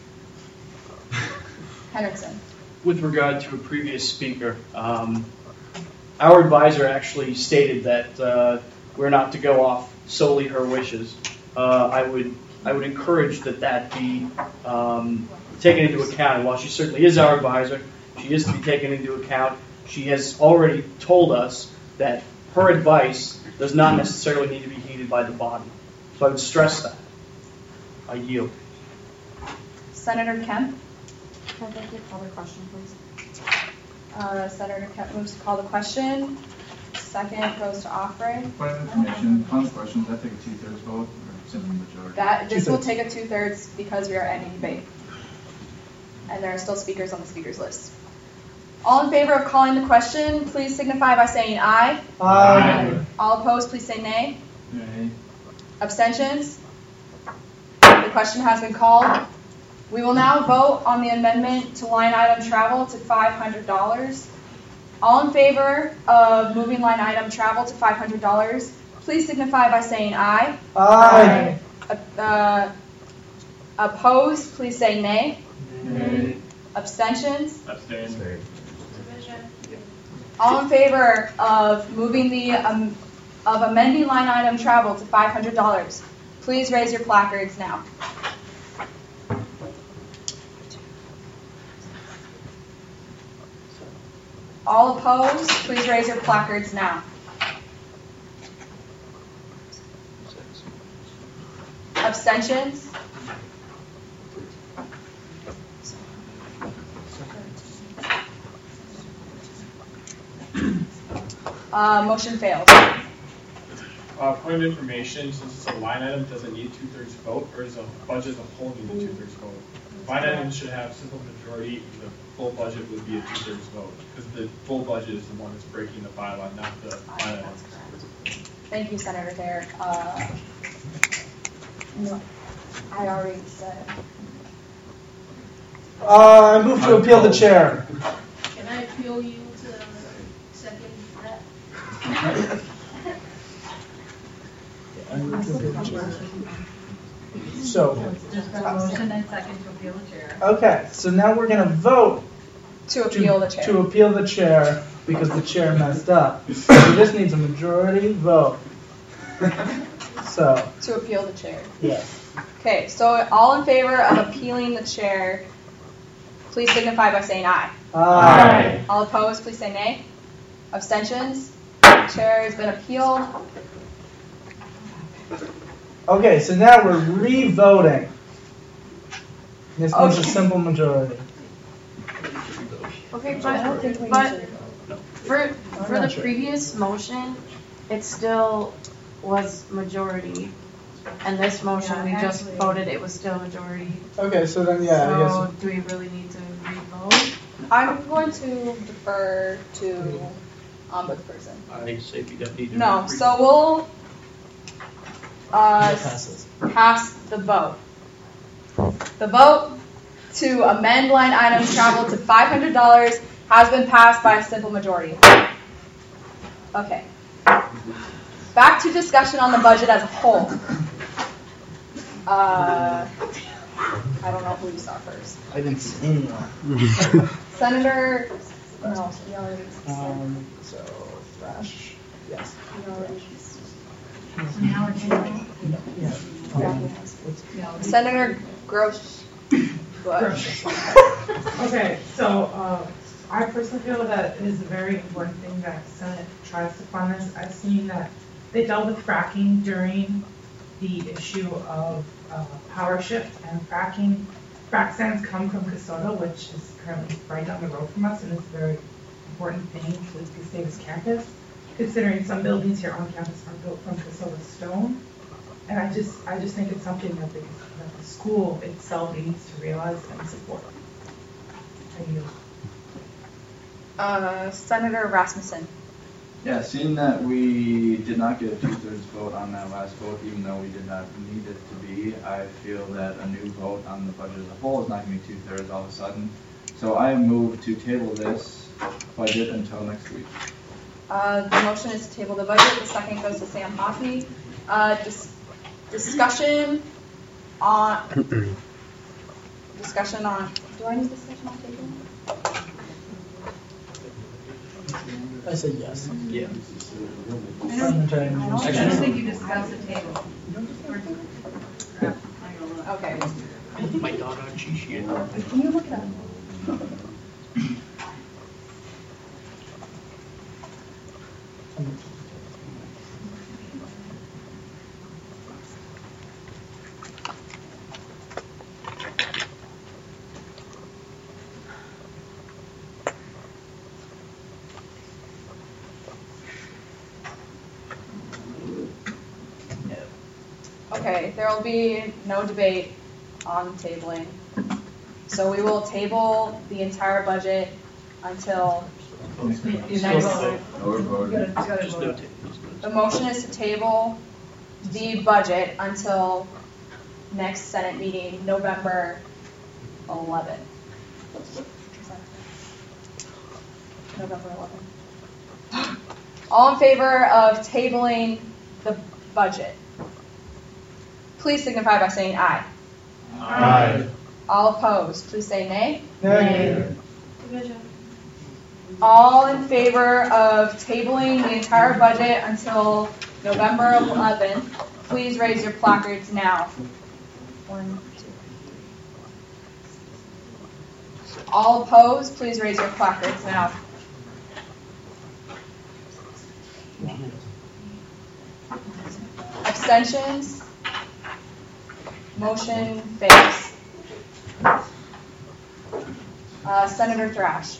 Henriksen. With regard to a previous speaker, um, our advisor actually stated that uh, we're not to go off solely her wishes. Uh, I would I would encourage that that be um, taken into account. And while she certainly is our advisor, she is to be taken into account. She has already told us that her advice does not necessarily need to be heeded by the body. So I would stress that. I yield. Senator Kemp. Can I thank you for the question, please? Uh, Senator Kemp moves to call the question. Second goes to Offray. Point of information, on the questions, I take a two-thirds vote or simple majority. That this will take a two-thirds because we are ending debate, and there are still speakers on the speakers list. All in favor of calling the question, please signify by saying aye. Aye. All opposed, please say nay. Nay. Abstentions? The question has been called. We will now vote on the amendment to line item travel to five hundred dollars. All in favor of moving line item travel to five hundred dollars, please signify by saying aye. Aye. Uh, uh, opposed, please say nay. Nay. Abstentions? Abstain. All in favor of moving the um, of amending line item travel to five hundred dollars, please raise your placards now. All opposed, please raise your placards now. Abstentions? Uh, motion failed. Uh, point of information, since it's a line item, does it need a two-thirds vote, or does a budget as a whole need a two-thirds vote? Line items should have simple majority, and the full budget would be a two-thirds vote, because the full budget is the one that's breaking the bylaw, not the line item. Thank you, Senator Dare. Uh, no, I already said. Uh, I move to appeal the chair. Can I appeal you to second that? So, Just got a motion and second to appeal the chair. okay, so now we're gonna vote To appeal the chair. to appeal the chair because the chair messed up. So this needs a majority vote. So, To appeal the chair. yes. Okay, so all in favor of appealing the chair, please signify by saying aye. Aye. All opposed, please say nay. Abstentions? Chair has been appealed. Okay, so now we're re-voting. This needs a Okay. simple majority. Okay, I don't but, think we but need for, for not the sure. previous motion, it still was majority. And this motion, we just actually- voted, it was still majority. Okay, so then, yeah, I So guess. do we really need to re-vote? I'm going to defer to ombudsperson. I say we don't need to. No, so we'll uh, pass the vote. The vote to amend line item travel to five hundred dollars has been passed by a simple majority. Okay. Back to discussion on the budget as a whole. Uh, I don't know who you saw first. I didn't see anyone. Senator, no, he already said. Um, so, Thrash, yes. He already So now we're doing. Yeah. Yeah. Senator Gross. Bush. Okay, so uh, I personally feel that it is a very important thing that the Senate tries to fund this. I've seen that they dealt with fracking during the issue of uh, power shift, and fracking, frac sands come from Casota, which is currently right down the road from us, and it's a very important thing to Gustavus campus, considering some buildings here on campus are built from Casota stone. And I just, I just think it's something that the, that the school itself needs to realize and support. Thank you. Uh, Senator Rasmussen. Yeah, seeing that we did not get a two-thirds vote on that last vote, even though we did not need it to be, I feel that a new vote on the budget as a whole is not going to be two-thirds all of a sudden. So I move to table this budget until next week. Uh, the motion is to table the budget. The second goes to Sam Hockney. Uh, dis- discussion on discussion on. Do I need discussion on tabling? I say yes. Yeah. I don't, I don't think you discussed the table. Okay. My dog on cheat sheet. Can you look it up? Okay, there will be no debate on tabling. So we will table the entire budget until next. The motion is to table the budget until next Senate meeting, November eleventh. November eleventh. All in favor of tabling the budget? Please signify by saying aye. Aye. All opposed, please say nay. Nay. Division. All in favor of tabling the entire budget until November eleventh, please raise your placards now. One, two, three. All opposed, please raise your placards now. Abstentions? Motion fails. Uh, Senator Thrash.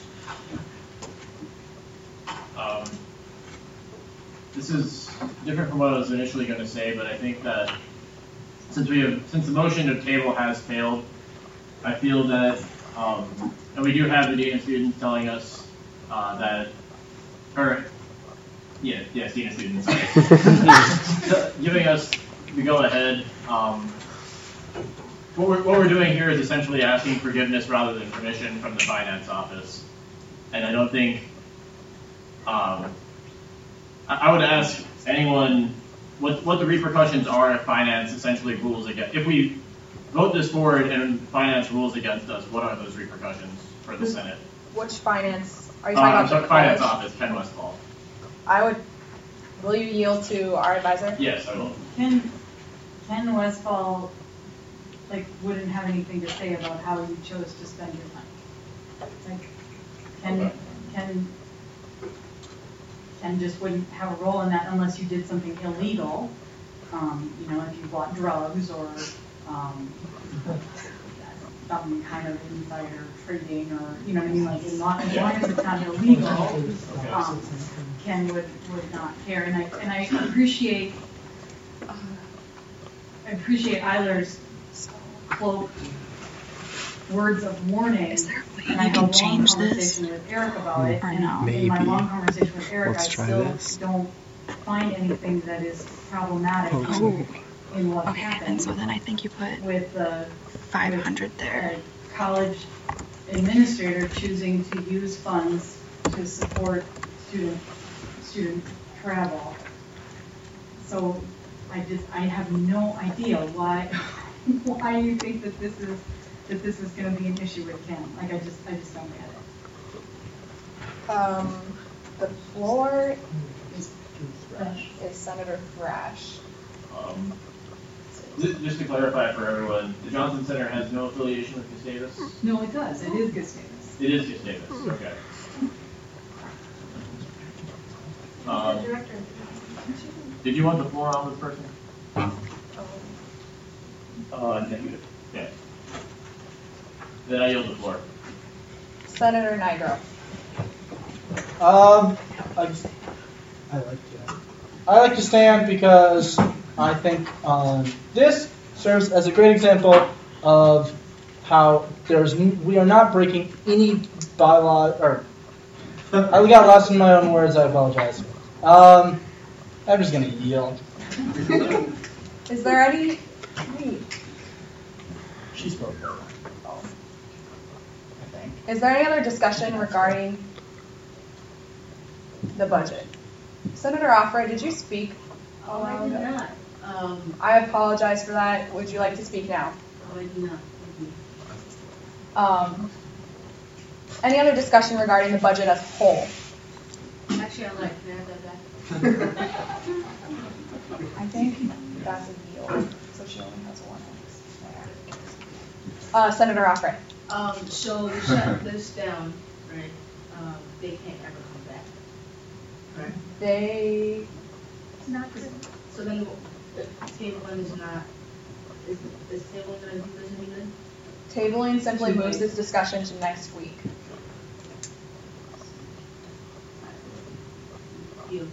Um, this is different from what I was initially going to say, but I think that since we have, since the motion to table has failed, I feel that, um, and we do have the Dana students telling us uh, that, or yeah, yeah, Dana students, sorry, giving us the go ahead. Um, what we're what we're doing here is essentially asking forgiveness rather than permission from the finance office, and I don't think. Um, I would ask anyone what, what the repercussions are if finance essentially rules against. If we vote this forward and finance rules against us, what are those repercussions for the Senate? Which finance? Are you Uh, talking I'm about sorry, the finance college? office, Ken Westfall. I would. Will you yield to our advisor? Yes, I will. Ken, Ken Westfall, like, wouldn't have anything to say about how you chose to spend your money. Like, Ken, Ken, Ken just wouldn't have a role in that unless you did something illegal. Um, you know, if you bought drugs or, um, some kind of insider trading or, you know what I mean, like, as long as long as it's not illegal, um, Ken would, would not care. And I, and I appreciate, I appreciate Eiler's cloaked words of warning. And I had a long conversation with Eric about it, and uh, in my long conversation with Eric, I still don't find anything that is problematic Oh. in what Okay, happened. and so then I think you put with the five hundred there. a college administrator choosing to use funds to support student student travel. So I just I have no idea why why you think that this is that this is going to be an issue with Ken. Like I just I just don't get it. Um, the floor is, is Senator Thrash. Um, ju- just to clarify for everyone, the Johnson Center has no affiliation with Gustavus? No, it does. It is Gustavus. It is Gustavus, okay. Um, did you want the floor on this person? Uh, negative. Okay. Then I yield the floor. Senator Nigro. Um, I, I like to. I like to stand because I think um, this serves as a great example of how there's n- we are not breaking any bylaw or I got lost in my own words. I apologize. Um, I'm just gonna yield. Is there any? Wait. She spoke. Oh. I think. Is there any other discussion regarding the budget? Senator Offred, did you speak? a Oh, while I did ago? not. Um, I apologize for that. Would you like to speak now? oh, I did not. Thank you. Um, any other discussion regarding the budget as a whole? Actually, I like, can I have that back? I think that's a deal. So she only has one. Uh, Senator Offred. Um, so to shut this down, right, um, they can't ever come back. Right? They. It's not good. So then, the tabling is not, is, is tabling gonna do this any good? Tabling simply moves this discussion to next week. You.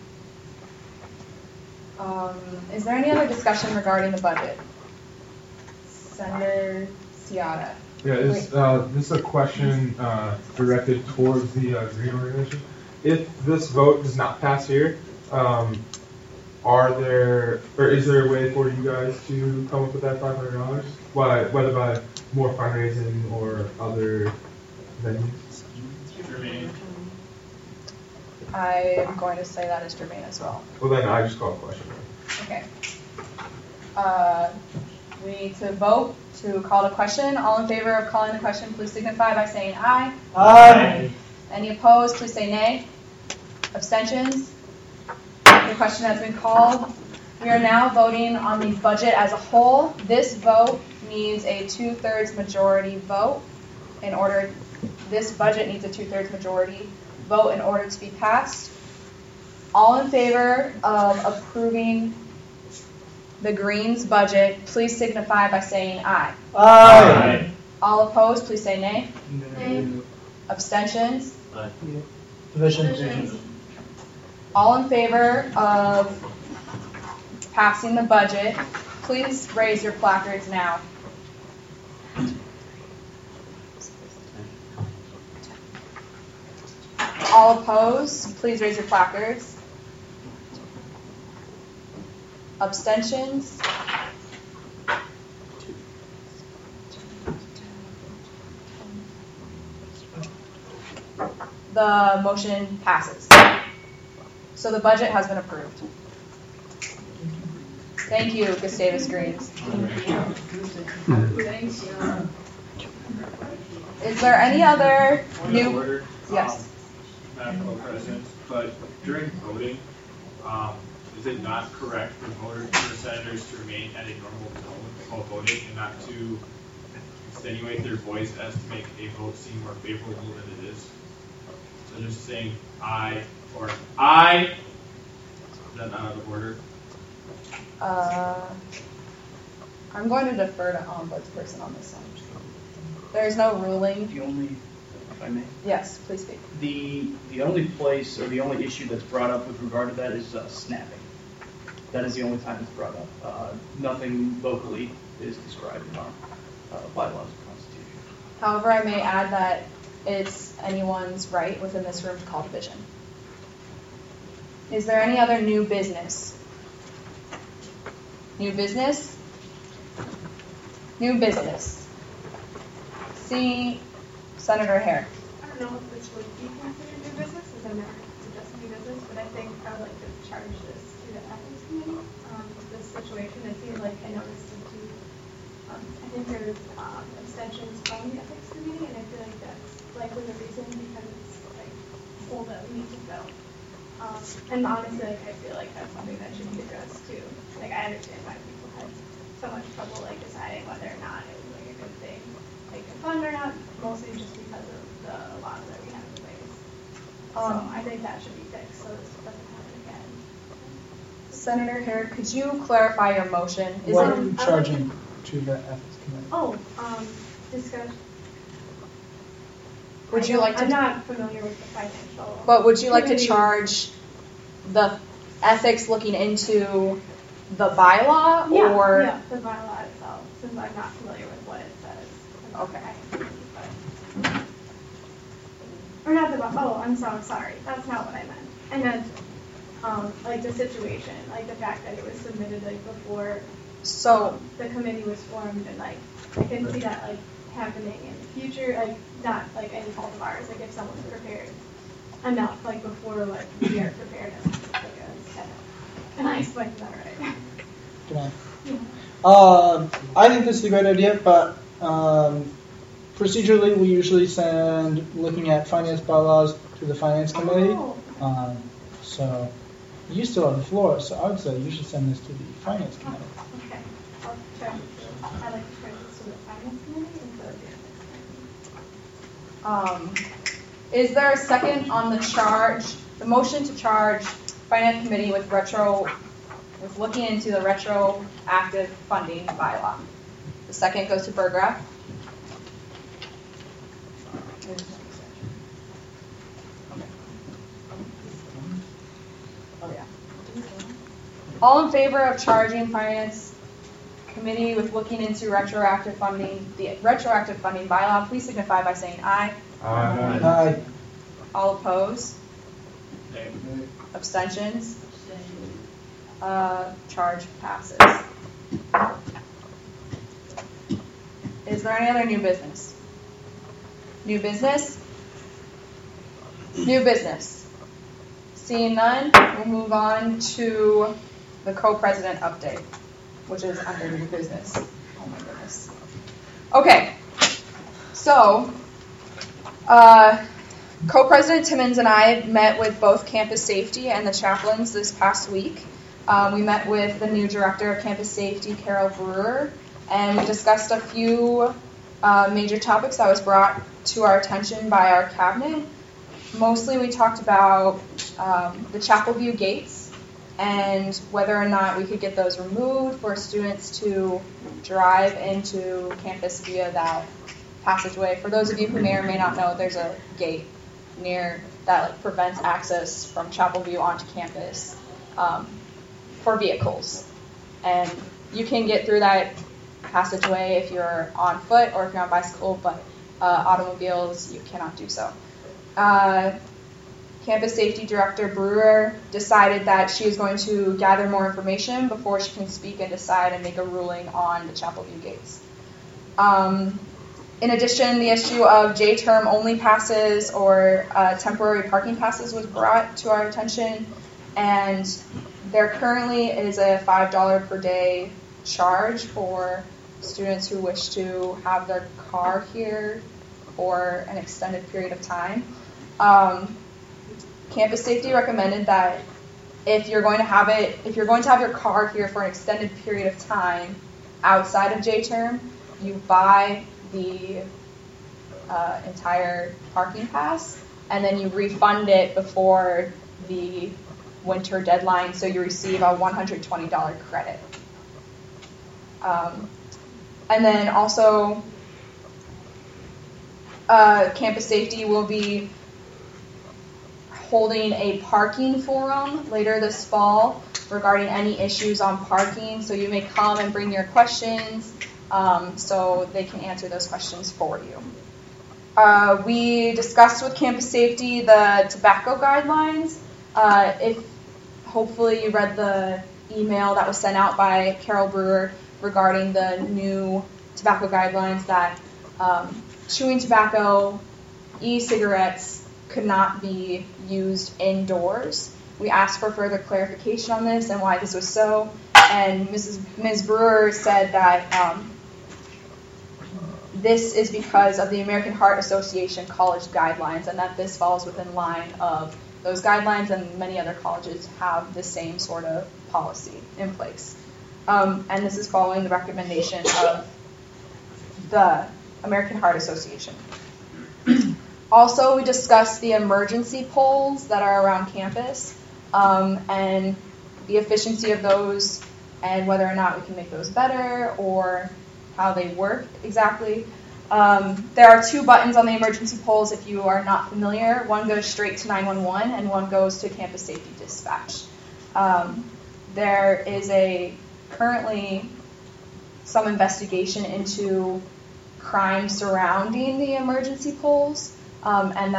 Um, is there any other discussion regarding the budget? Senator Seata. Yeah, is, uh, this is a question uh, directed towards the uh, Green Organization. If this vote does not pass here, um, are there, or is there a way for you guys to come up with that five hundred dollars? Why, whether by more fundraising or other venues? Germaine. I am going to say that is germane as well. Well, then I just call a question. Okay. Uh, we need to vote to call the question. All in favor of calling the question, please signify by saying aye. Aye. Any opposed, please say nay. Abstentions? The question has been called. We are now voting on the budget as a whole. This vote needs a two-thirds majority vote in order, this budget needs a two-thirds majority vote in order to be passed. All in favor of approving the Greens budget, please signify by saying aye. Aye. All opposed, please say nay. Nay. Abstentions? Aye. Division. All in favor of passing the budget, please raise your placards now. All opposed, please raise your placards. Abstentions? The motion passes. So the budget has been approved. Thank you, Gustavus Greens. Is there any other Point of new? order. Yes. Um, Madam President, but during voting, um, is it not correct for voters, for senators to remain at a normal tone while voting and not to extenuate their voice as to make a vote seem more favorable than it is? So just saying aye or aye, is that not out of order? Uh, I'm going to defer to ombudsperson on this one. There is no ruling. The only, if I may. Yes, please speak. The, the only place, or the only issue that's brought up with regard to that is uh, snapping. That is the only time it's brought up. Uh, nothing locally is described in our uh, bylaws or constitution. However, I may add that it's anyone's right within this room to call division. Is there any other new business? New business? New business. See Senator Hare. I don't know if this would be considered new business, as I've never suggested new business, but I think I would like to charge this to the ethics committee. Um, this situation, it seems like I noticed the two, um, I think there's um, abstentions from the ethics committee, and I feel like that's likely the reason because it's like a hole that we need to fill. Um, and honestly, like, I feel like that's something that should be addressed too. Like, I understand why people had so much trouble like deciding whether or not it was like a good thing, like a fund or not, mostly just because of the laws that we have in place. Um, so I think that should be fixed so this doesn't happen again. Senator Hare, could you clarify your motion? Is What it are you charging to the ethics committee? Oh, um, discuss. Would I you don't- like to? I'm not familiar with the financial. But would you like to committee. charge the ethics looking into the bylaw Yeah, or? yeah, the bylaw itself, since I'm not familiar with what it says. Okay. or not the, oh, I'm so sorry, that's not what I meant. I meant, um, like the situation, like the fact that it was submitted like before So um, the committee was formed, and like I can see that like happening in the future, like not like any fault of ours, like if someone's prepared enough, like before like we are prepared enough. Like, uh, and I explained that right. Good night. Um, I think this is a great idea, but um, procedurally, we usually send looking at finance bylaws to the finance committee. Oh. Um, so you still have the floor, so I would say you should send this to the finance committee. Okay, I'll try to, I'd like to try this to the finance committee instead of the Um, is there a second on the charge, the motion to charge finance committee with retro, with looking into the retroactive funding bylaw? The second goes to Burgraff. Oh yeah. All in favor of charging finance committee with looking into retroactive funding, the retroactive funding bylaw, please signify by saying aye. Aye. Aye. All opposed? Abstentions? Uh, charge passes. Is there any other new business? New business? New business. Seeing none, we'll move on to the co-president update, which is under new business. Oh my goodness. Okay, so uh, co-president Timmons and I met with both campus safety and the chaplains this past week. Um, we met with the new director of campus safety, Carol Brewer, and we discussed a few uh, major topics that was brought to our attention by our cabinet. Mostly we talked about um, the Chapel View gates and whether or not we could get those removed for students to drive into campus via that passageway. For those of you who may or may not know, there's a gate near that like, prevents access from Chapel View onto campus um, for vehicles. And you can get through that passageway if you're on foot or if you're on bicycle, but uh, automobiles, you cannot do so. Uh, Campus Safety Director Brewer decided that she is going to gather more information before she can speak and decide and make a ruling on the Chapel View gates. Um, in addition, the issue of J-term only passes or uh, temporary parking passes was brought to our attention, and there currently is a five dollars per day charge for students who wish to have their car here for an extended period of time. Um, Campus Safety recommended that if you're going to have it, if you're going to have your car here for an extended period of time outside of J-term, you buy the uh, entire parking pass and then you refund it before the winter deadline, so you receive a one hundred twenty dollars credit. Um, and then also, uh, Campus Safety will be holding a parking forum later this fall regarding any issues on parking, so you may come and bring your questions um, so they can answer those questions for you. Uh, we discussed with Campus Safety the tobacco guidelines. Uh, if hopefully you read the email that was sent out by Carol Brewer regarding the new tobacco guidelines that um, chewing tobacco, e-cigarettes could not be used indoors. We asked for further clarification on this and why this was so, and Missus Miz Brewer said that um, this is because of the American Heart Association college guidelines, and that this falls within line of those guidelines, and many other colleges have the same sort of policy in place. Um, and this is following the recommendation of the American Heart Association. Also, we discussed the emergency poles that are around campus um, and the efficiency of those and whether or not we can make those better or how they work exactly. Um, there are two buttons on the emergency poles if you are not familiar. One goes straight to nine one one and one goes to Campus Safety Dispatch. Um, there is a currently some investigation into crime surrounding the emergency poles. Um, and that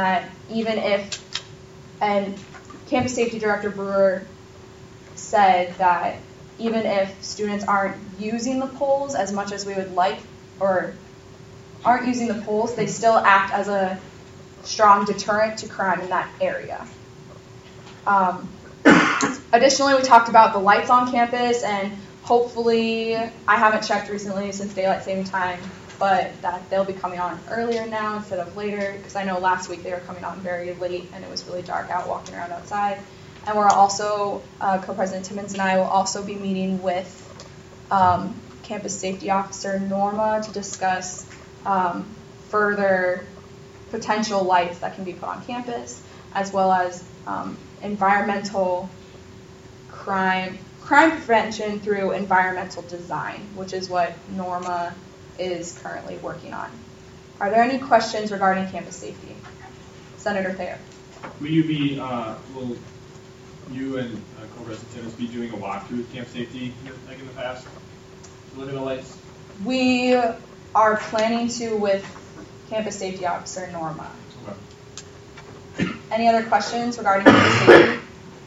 even if, and Campus Safety Director Brewer said that even if students aren't using the poles as much as we would like, or aren't using the poles, they still act as a strong deterrent to crime in that area. Um, additionally, we talked about the lights on campus, and hopefully, I haven't checked recently since daylight saving time, but that they'll be coming on earlier now instead of later, because I know last week they were coming on very late and it was really dark out walking around outside. And we're also, uh, Co-President Timmons and I will also be meeting with um, Campus Safety Officer Norma to discuss um, further potential lights that can be put on campus, as well as um, environmental crime, crime prevention through environmental design, which is what Norma is currently working on. Are there any questions regarding campus safety? Senator Thayer. Will you be, uh, will you and uh, Co-President Timmons be doing a walkthrough with camp safety like in the past? To look at the lights? We are planning to with Campus Safety Officer Norma. Okay. Any other questions regarding campus safety?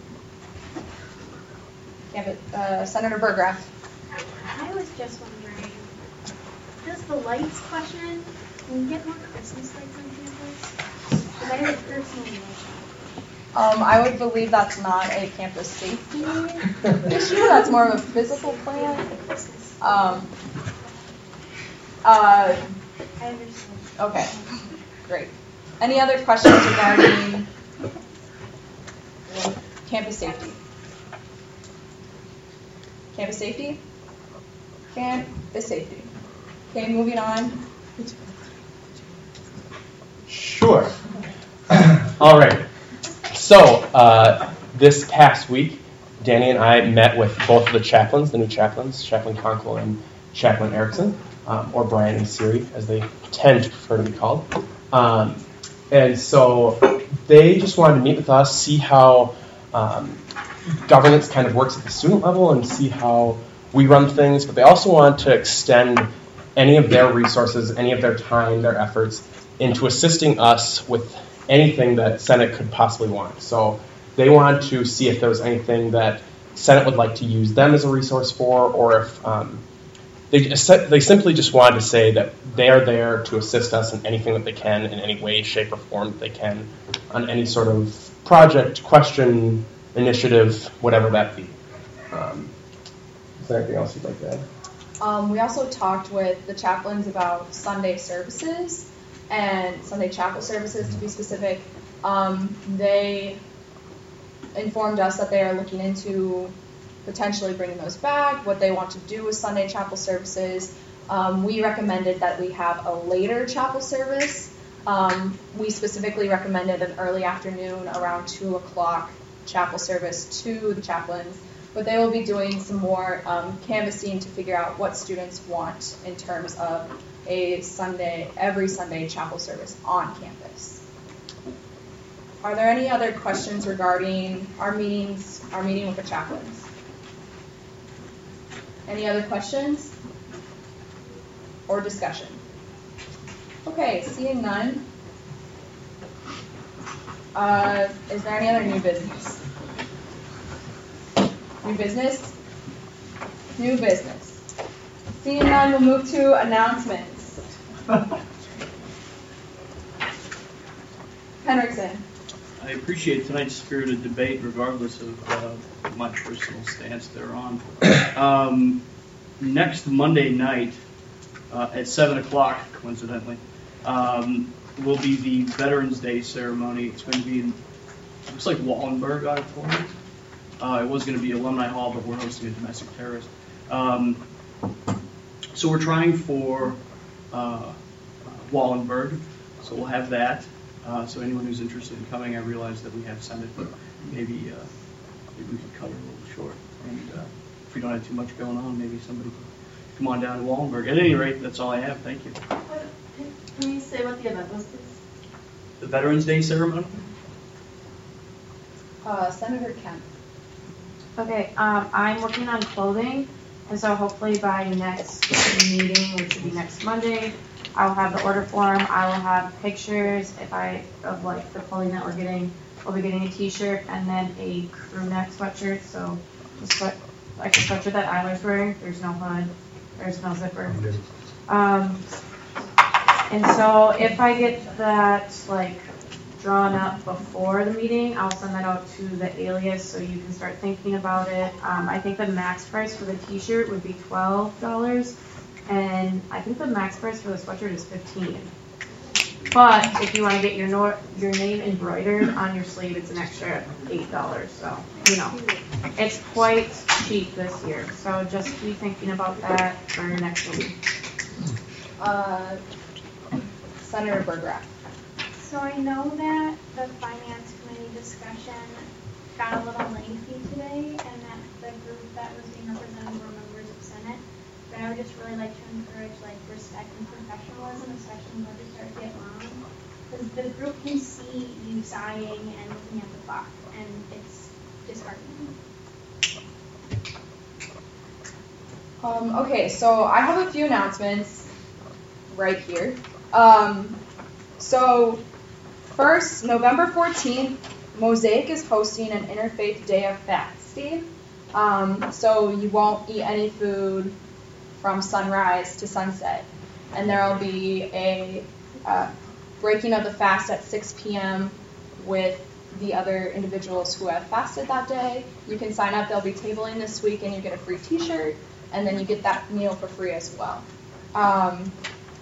Campus, uh, Senator Burgraff. I was just wondering, does the lights question, can we get more Christmas lights on campus? Because I have a personal notion. Um, I would believe that's not a campus safety issue. That's more of a physical plan. Um, uh, I understand. okay, great. Any other questions regarding campus safety? Campus safety? Campus safety. Okay, moving on. Sure. All right. So, uh, this past week, Danny and I met with both of the chaplains, the new chaplains, Chaplain Conkle and Chaplain Erickson, um, or Brian and Siri, as they tend to prefer to be called. Um, and so they just wanted to meet with us, see how um, governance kind of works at the student level and see how we run things, but they also want to extend any of their resources, any of their time, their efforts into assisting us with anything that Senate could possibly want. So they wanted to see if there was anything that Senate would like to use them as a resource for, or if um, they, they simply just wanted to say that they are there to assist us in anything that they can, in any way, shape, or form that they can, on any sort of project, question, initiative, whatever that be. Um, is there anything else you'd like to add? Um, we also talked with the chaplains about Sunday services and Sunday chapel services, to be specific. Um, they informed us that they are looking into potentially bringing those back, what they want to do with Sunday chapel services. Um, we recommended that we have a later chapel service. Um, we specifically recommended an early afternoon, around two o'clock chapel service to the chaplains, but they will be doing some more um, canvassing to figure out what students want in terms of a Sunday, every Sunday chapel service on campus. Are there any other questions regarding our meetings, our meeting with the chaplains? Any other questions or discussion? Okay, seeing none. Uh, is there any other new business? New business? New business. Seeing none, we'll move to announcements. Henriksen. I appreciate tonight's spirited debate, regardless of uh, my personal stance thereon. Um, next Monday night uh, at seven o'clock, coincidentally, um, will be the Veterans Day ceremony. It's going to be in, looks like Wallenberg Auditorium. Uh, it was going to be Alumni Hall, but we're hosting a domestic terrorist. Um, so we're trying for uh, Wallenberg, so we'll have that. Uh, so anyone who's interested in coming, I realize that we have Senate, but maybe uh, maybe we could cut it a little short. And uh, if we don't have too much going on, maybe somebody can come on down to Wallenberg. At any rate, that's all I have. Thank you. Can you say what the event was, please? The Veterans Day ceremony? Uh, Senator Kemp. Okay, um, I'm working on clothing, and so hopefully by next meeting, which will be next Monday, I will have the order form. I will have pictures if I of like the clothing that we're getting. We'll be getting a T-shirt and then a crew neck sweatshirt. So the sweat like the sweatshirt that I was wearing. There's no hood. There's no zipper. Um, and so if I get that like drawn up before the meeting, I'll send that out to the alias so you can start thinking about it. Um, I think the max price for the T-shirt would be twelve dollars, and I think the max price for the sweatshirt is fifteen dollars. But if you want to get your nor- your name embroidered on your sleeve, it's an extra eight dollars. So, you know, it's quite cheap this year. So just be thinking about that for next week. Uh, Senator Bergerath. So I know that the finance committee discussion got a little lengthy today, and that the group that was being represented were members of Senate. But I would just really like to encourage like respect and professionalism, especially when budgets start to get long. Because the group can see you sighing and looking at the clock, and it's disheartening. Um, okay, so I have a few announcements right here. Um, so first, November fourteenth, Mosaic is hosting an Interfaith Day of Fasting. Um, so you won't eat any food from sunrise to sunset. And there will be a uh, breaking of the fast at six p.m. with the other individuals who have fasted that day. You can sign up. They'll be tabling this week, and you get a free T-shirt, and then you get that meal for free as well. Um,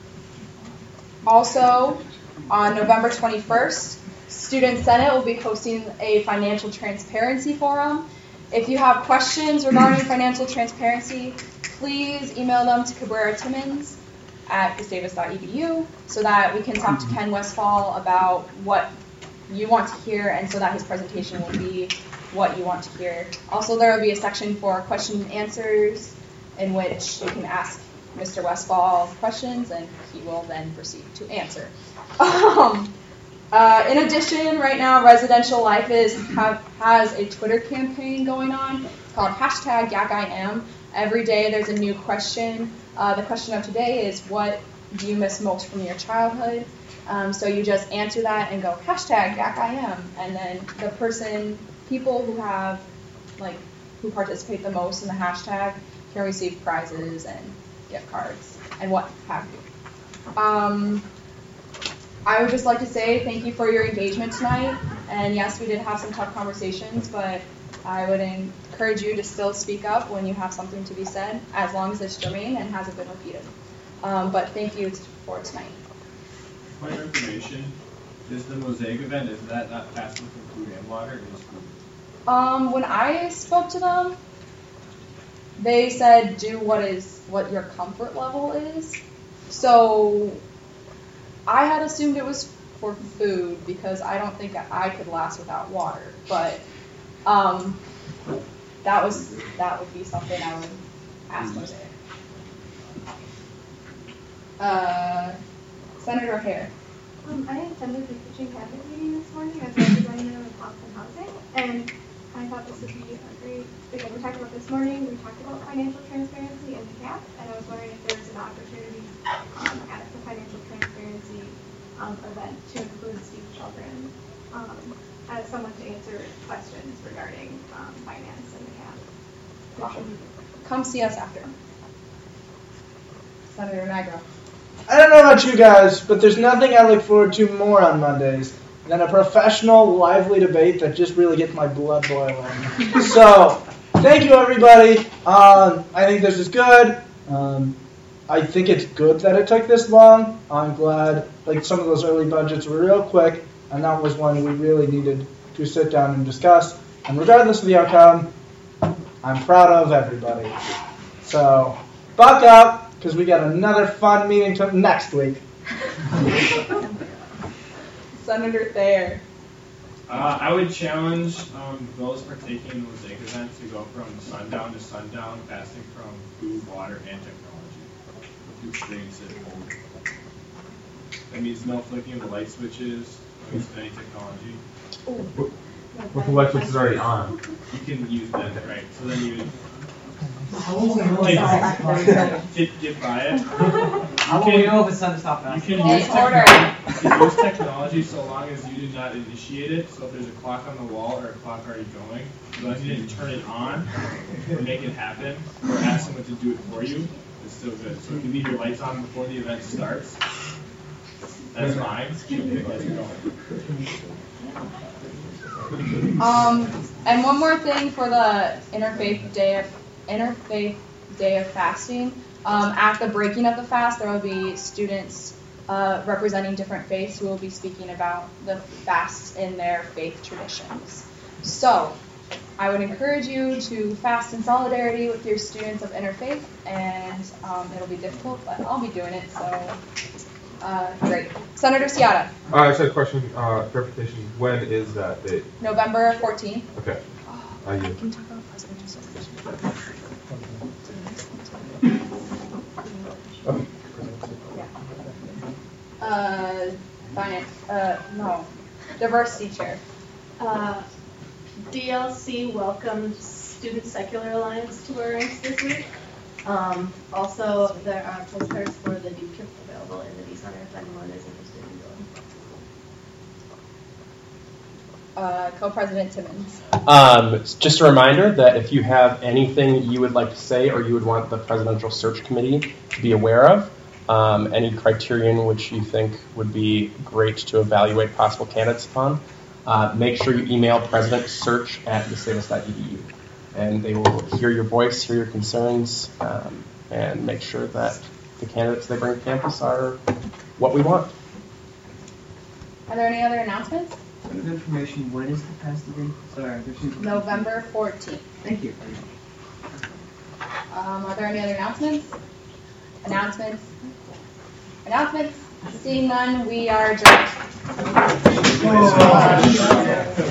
also, on November twenty-first, Student Senate will be hosting a financial transparency forum. If you have questions regarding financial transparency, please email them to Cabrera Timmons at gustavus dot e d u so that we can talk to Ken Westfall about what you want to hear, and so that his presentation will be what you want to hear. Also, there will be a section for question and answers in which you can ask Mister Westfall questions, and he will then proceed to answer. Um, uh, in addition, right now, Residential Life is have, has a Twitter campaign going on. It's called hashtag Yak I Am. Every day there's a new question. Uh, the question of today is, what do you miss most from your childhood? Um, so you just answer that and go, hashtag Yak I Am. And then the person, people who have, like, who participate the most in the hashtag can receive prizes and gift cards and what have you. Um, I would just like to say thank you for your engagement tonight. And yes, we did have some tough conversations, but I would encourage you to still speak up when you have something to be said, as long as it's germane and hasn't been repeated. Um, but thank you for tonight. For your information, is the Mosaic event, is that not passing for food and water, or just food? Um, when I spoke to them, they said do what is what your comfort level is. So I had assumed it was for food because I don't think I could last without water. But um, that was that would be something I would ask Mosaic. Uh, Senator Hare. Um, I attended the kitchen cabinet meeting this morning as representative of Austin Housing, and I thought this would be a great, again, we talked about this morning, we talked about financial transparency and the cap, and I was wondering if there's an opportunity um, at the financial transparency um, event to include Steve Children um, as someone to answer questions regarding um, finance and the cap. Awesome. Come see us after. Senator Niagara. I don't know about you guys, but there's nothing I look forward to more on Mondays than a professional, lively debate that just really gets my blood boiling. So, thank you, everybody. Um, I think this is good. Um, I think it's good that it took this long. I'm glad, like, some of those early budgets were real quick, and that was one we really needed to sit down and discuss. And regardless of the outcome, I'm proud of everybody. So, buck up, because we got another fun meeting to next week. Senator Thayer. Uh, I would challenge um, those partaking in the Mosaic event to go from sundown to sundown, fasting from food, water, and technology. To experience it whole. That means no flicking of the light switches, no use of any technology. What the light switch is already on. You can use that, right? So then you Get, get by it. I won't know if it's time to stop You fast. can Hey, use order. technology, you can use technology so long as you did not initiate it. So if there's a clock on the wall or a clock already going, as long as you didn't turn it on or make it happen or ask someone to do it for you, it's still good. So if you leave your lights on before the event starts, that's fine. Keep the lights going. Um, and one more thing for the interfaith day of interfaith day of fasting. Um, at the breaking of the fast, there will be students uh, representing different faiths who will be speaking about the fasts in their faith traditions. So, I would encourage you to fast in solidarity with your students of interfaith, and um, it'll be difficult, but I'll be doing it. So, uh, great, Senator Seata. Uh, I just had a question, uh, clarification. When is that date? November fourteenth. Okay. Uh, you. Can we talk about presidential celebration? Uh, finance, uh, no, diversity chair. Uh, D L C welcomed Student Secular Alliance to our ranks this week. Um, also, there are postcards for the D K I P available in the D Center if anyone is interested in going. Uh, Co-President Timmons. Um, just a reminder that if you have anything you would like to say or you would want the Presidential Search Committee to be aware of, um, any criterion which you think would be great to evaluate possible candidates upon, uh, make sure you email president search at gustavus dot e d u. And they will hear your voice, hear your concerns, um, and make sure that the candidates they bring to campus are what we want. Are there any other announcements? Point of information, when is the past date? Sorry, there's some- November fourteenth. Thank you. Um, are there any other announcements? Announcements? Announcements? Seeing none, we are adjourned.